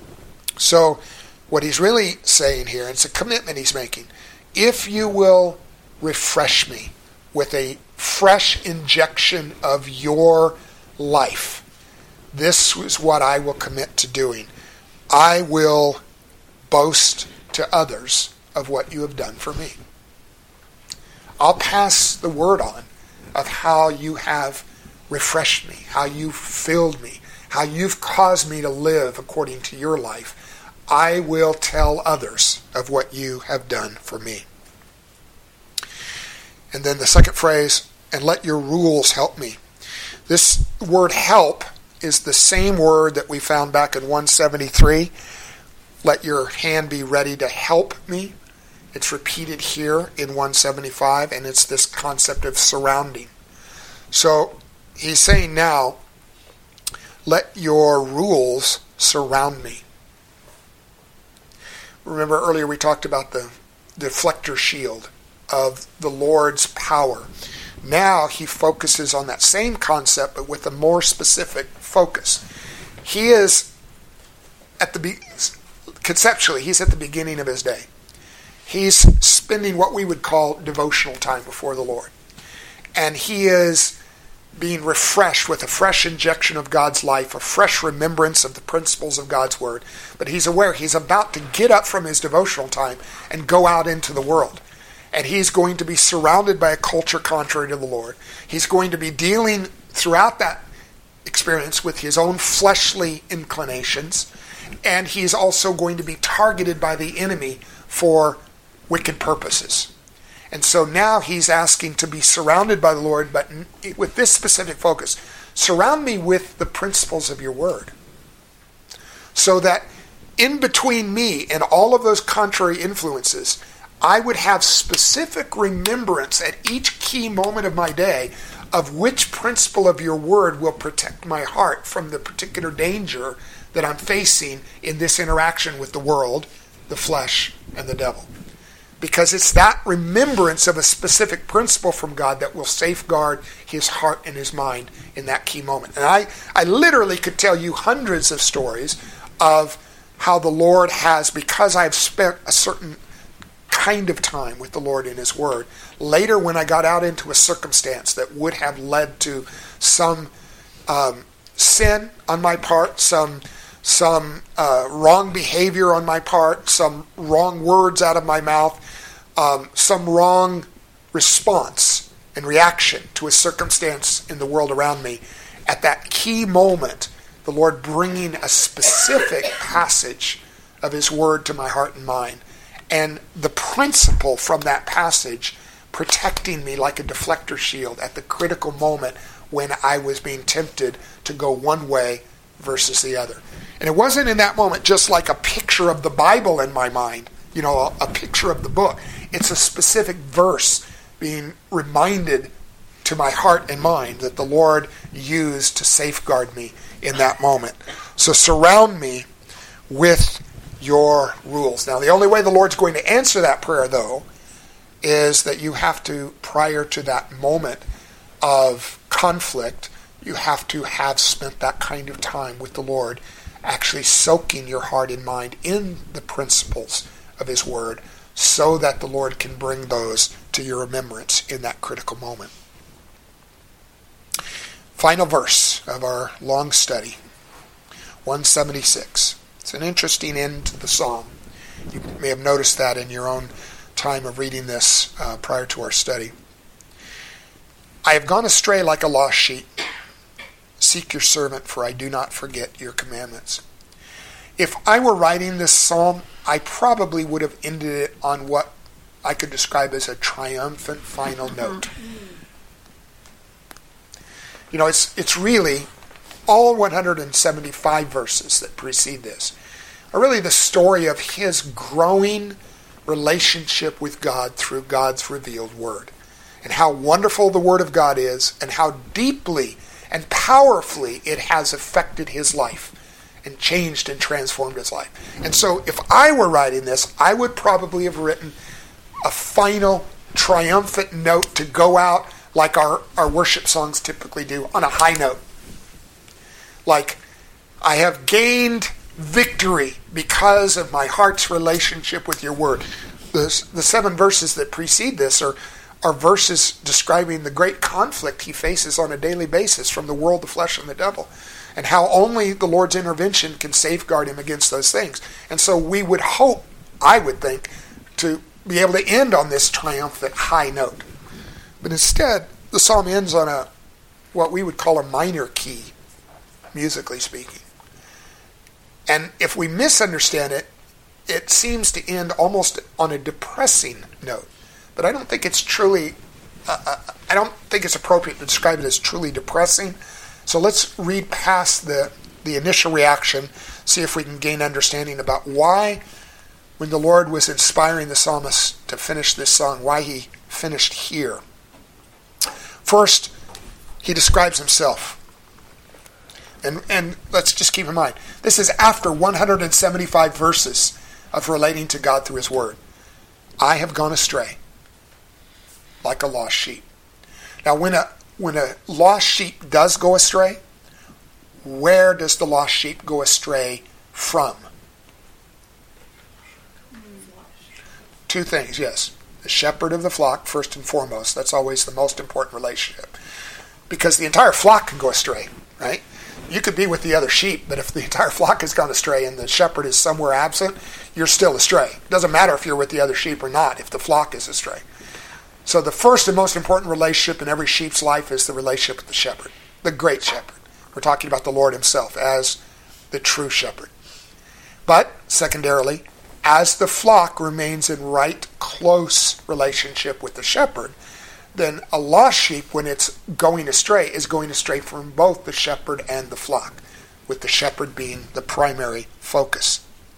S1: So what he's really saying here, it's a commitment he's making. If you will refresh me with a fresh injection of your life, this is what I will commit to doing. I will boast to others of what you have done for me. I'll pass the word on of how you have refreshed me, how you've filled me, how you've caused me to live according to your life. I will tell others of what you have done for me. And then the second phrase, and let your rules help me. This word help is the same word that we found back in one seventy-three. Let your hand be ready to help me. It's repeated here in one seventy-five, and it's this concept of surrounding. So he's saying now, let your rules surround me. Remember earlier we talked about the deflector shield of the Lord's power. Now he focuses on that same concept, but with a more specific focus. He is at the be- conceptually, he's at the beginning of his day. He's spending what we would call devotional time before the Lord. And he is being refreshed with a fresh injection of God's life, a fresh remembrance of the principles of God's word. But he's aware he's about to get up from his devotional time and go out into the world. And he's going to be surrounded by a culture contrary to the Lord. He's going to be dealing throughout that experience with his own fleshly inclinations. And he's also going to be targeted by the enemy for wicked purposes. And so now he's asking to be surrounded by the Lord, but with this specific focus. Surround me with the principles of your word, so that in between me and all of those contrary influences, I would have specific remembrance at each key moment of my day of which principle of your word will protect my heart from the particular danger that I'm facing in this interaction with the world, the flesh, and the devil. Because it's that remembrance of a specific principle from God that will safeguard his heart and his mind in that key moment. And I, I literally could tell you hundreds of stories of how the Lord has, because I've spent a certain kind of time with the Lord in his word, later when I got out into a circumstance that would have led to some um, sin on my part, some some uh, wrong behavior on my part, some wrong words out of my mouth, um, some wrong response and reaction to a circumstance in the world around me. At that key moment, the Lord bringing a specific passage of his word to my heart and mind, and the principle from that passage protecting me like a deflector shield at the critical moment when I was being tempted to go one way versus the other. And it wasn't in that moment just like a picture of the Bible in my mind, you know, a, a picture of the book. It's a specific verse being reminded to my heart and mind that the Lord used to safeguard me in that moment. So surround me with your rules. Now, the only way the Lord's going to answer that prayer, though, is that you have to, prior to that moment of conflict, you have to have spent that kind of time with the Lord, actually soaking your heart and mind in the principles of his word, so that the Lord can bring those to your remembrance in that critical moment. Final verse of our long study, one seventy-six. It's an interesting end to the psalm. You may have noticed that in your own time of reading this uh, prior to our study. I have gone astray like a lost sheep. Seek your servant, for I do not forget your commandments. If I were writing this psalm, I probably would have ended it on what I could describe as a triumphant final note. You know, it's it's really all one hundred seventy-five verses that precede this are really the story of his growing relationship with God through God's revealed word, and how wonderful the word of God is, and how deeply and powerfully it has affected his life and changed and transformed his life. And so if I were writing this, I would probably have written a final triumphant note to go out like our, our worship songs typically do, on a high note. Like, I have gained victory because of my heart's relationship with your word. The, the seven verses that precede this are, are verses describing the great conflict he faces on a daily basis from the world, the flesh, and the devil, and how only the Lord's intervention can safeguard him against those things. And so we would hope, I would think, to be able to end on this triumphant high note. But instead, the psalm ends on a what we would call a minor key, musically speaking. And if we misunderstand it, it seems to end almost on a depressing note. But I don't think it's truly, uh, I don't think it's appropriate to describe it as truly depressing. So let's read past the, the initial reaction, see if we can gain understanding about why, when the Lord was inspiring the psalmist to finish this song, why he finished here. First, he describes himself. And, and let's just keep in mind, this is after one hundred seventy-five verses of relating to God through his word. I have gone astray like a lost sheep. Now, when a when a lost sheep does go astray, where does the lost sheep go astray from? Two things, yes. The shepherd of the flock, first and foremost. That's always the most important relationship. Because the entire flock can go astray, right? You could be with the other sheep, but if the entire flock has gone astray and the shepherd is somewhere absent, you're still astray. It doesn't matter if you're with the other sheep or not, if the flock is astray. So the first and most important relationship in every sheep's life is the relationship with the shepherd, the great shepherd. We're talking about the Lord himself as the true shepherd. But, secondarily, as the flock remains in right, close relationship with the shepherd, then a lost sheep, when it's going astray, is going astray from both the shepherd and the flock, with the shepherd being the primary focus.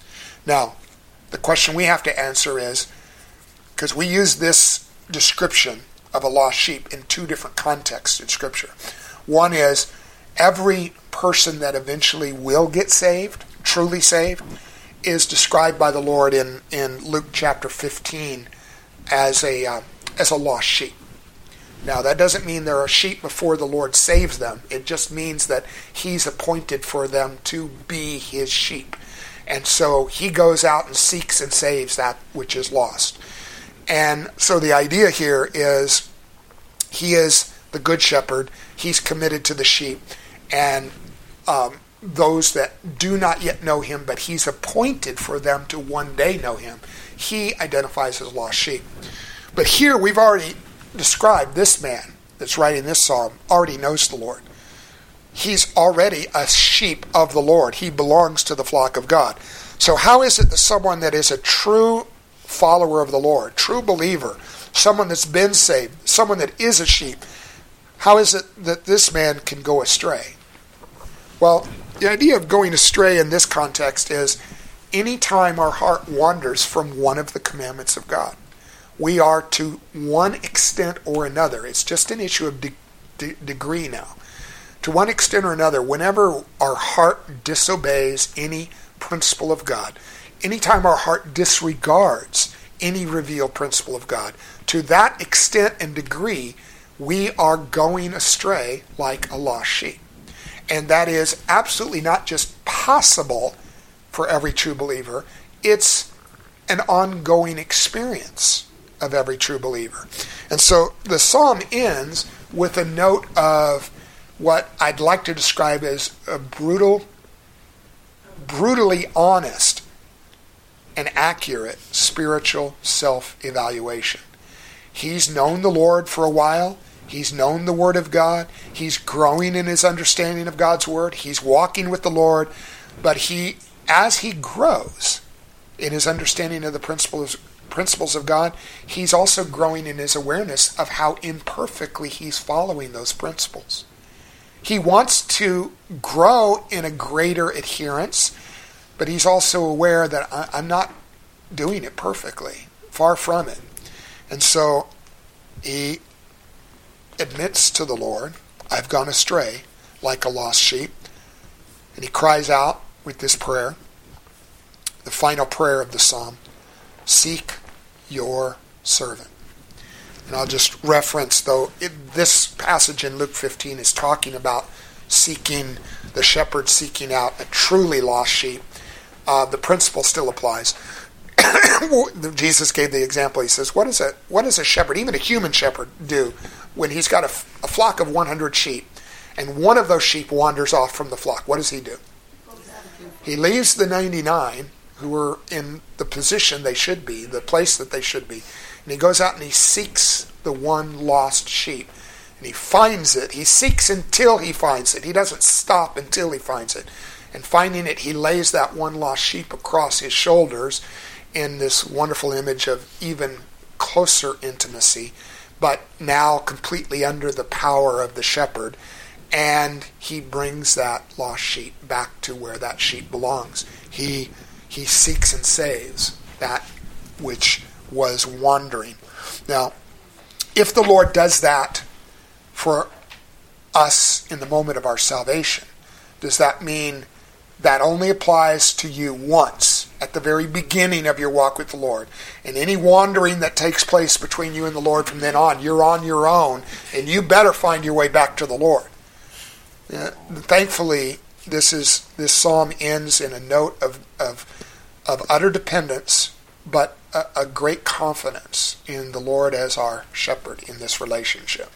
S1: Now, the question we have to answer is, because we use this description of a lost sheep in two different contexts in Scripture. One is every person that eventually will get saved, truly saved, is described by the Lord in, in Luke chapter fifteen as a uh, as a lost sheep. Now, that doesn't mean they're a sheep before the Lord saves them. It just means that He's appointed for them to be His sheep. And so He goes out and seeks and saves that which is lost. And so the idea here is He is the good shepherd. He's committed to the sheep. And um, those that do not yet know Him, but He's appointed for them to one day know Him, He identifies as lost sheep. But here we've already described this man that's writing this psalm already knows the Lord. He's already a sheep of the Lord. He belongs to the flock of God. So how is it that someone that is a true follower of the Lord, true believer, someone that's been saved, someone that is a sheep, how is it that this man can go astray? Well, the idea of going astray in this context is any time our heart wanders from one of the commandments of God, we are to one extent or another. It's just an issue of de- de- degree now. To one extent or another, whenever our heart disobeys any principle of God, anytime our heart disregards any revealed principle of God, to that extent and degree, we are going astray like a lost sheep. And that is absolutely not just possible for every true believer. It's an ongoing experience of every true believer. And so the psalm ends with a note of what I'd like to describe as a brutal, brutally honest and accurate spiritual self-evaluation. He's known the Lord for a while. He's known the Word of God. He's growing in his understanding of God's Word. He's walking with the Lord. But he, as he grows in his understanding of the principles principles of God, he's also growing in his awareness of how imperfectly he's following those principles. He wants to grow in a greater adherence, but he's also aware that I, I'm not doing it perfectly. Far from it. And so he admits to the Lord, I've gone astray like a lost sheep. And he cries out with this prayer, the final prayer of the psalm, seek your servant. And I'll just reference, though, it, this passage in Luke fifteen is talking about seeking, the shepherd seeking out a truly lost sheep. Uh, the principle still applies. Jesus gave the example. He says, what does a what does a shepherd, even a human shepherd, do when he's got a, a flock of one hundred sheep and one of those sheep wanders off from the flock? What does he do? He leaves the ninety-nine who are in the position they should be, the place that they should be, and he goes out and he seeks the one lost sheep. And he finds it. He seeks until he finds it. He doesn't stop until he finds it. And finding it, he lays that one lost sheep across his shoulders in this wonderful image of even closer intimacy, but now completely under the power of the shepherd. And he brings that lost sheep back to where that sheep belongs. He he seeks and saves that which was wandering. Now, if the Lord does that for us in the moment of our salvation, does that mean that only applies to you once at the very beginning of your walk with the Lord? And any wandering that takes place between you and the Lord from then on, you're on your own, and you better find your way back to the Lord. Uh, thankfully, this is this psalm ends in a note of of, of utter dependence, but a, a great confidence in the Lord as our shepherd in this relationship.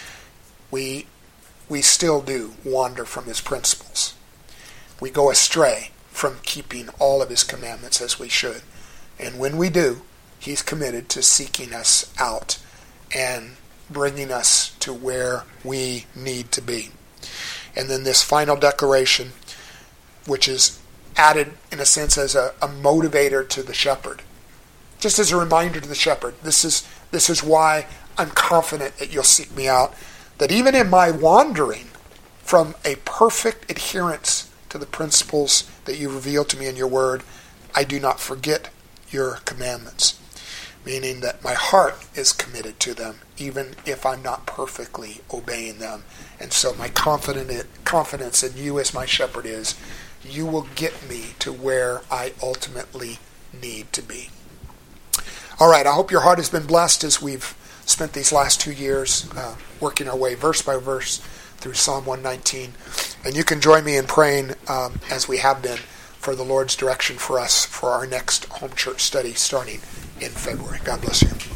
S1: We we still do wander from his principles. We go astray from keeping all of his commandments as we should. And when we do, he's committed to seeking us out and bringing us to where we need to be. And then this final declaration, which is added in a sense as a, a motivator to the shepherd. Just as a reminder to the shepherd, this is this is why I'm confident that you'll seek me out. That even in my wandering from a perfect adherence to the principles that you revealed to me in your word, I do not forget your commandments. Meaning that my heart is committed to them, even if I'm not perfectly obeying them. And so my confident confidence in you as my shepherd is, you will get me to where I ultimately need to be. All right, I hope your heart has been blessed as we've spent these last two years uh, working our way verse by verse through Psalm one nineteen. And you can join me in praying, um, as we have been, for the Lord's direction for us for our next home church study starting in February. God bless you.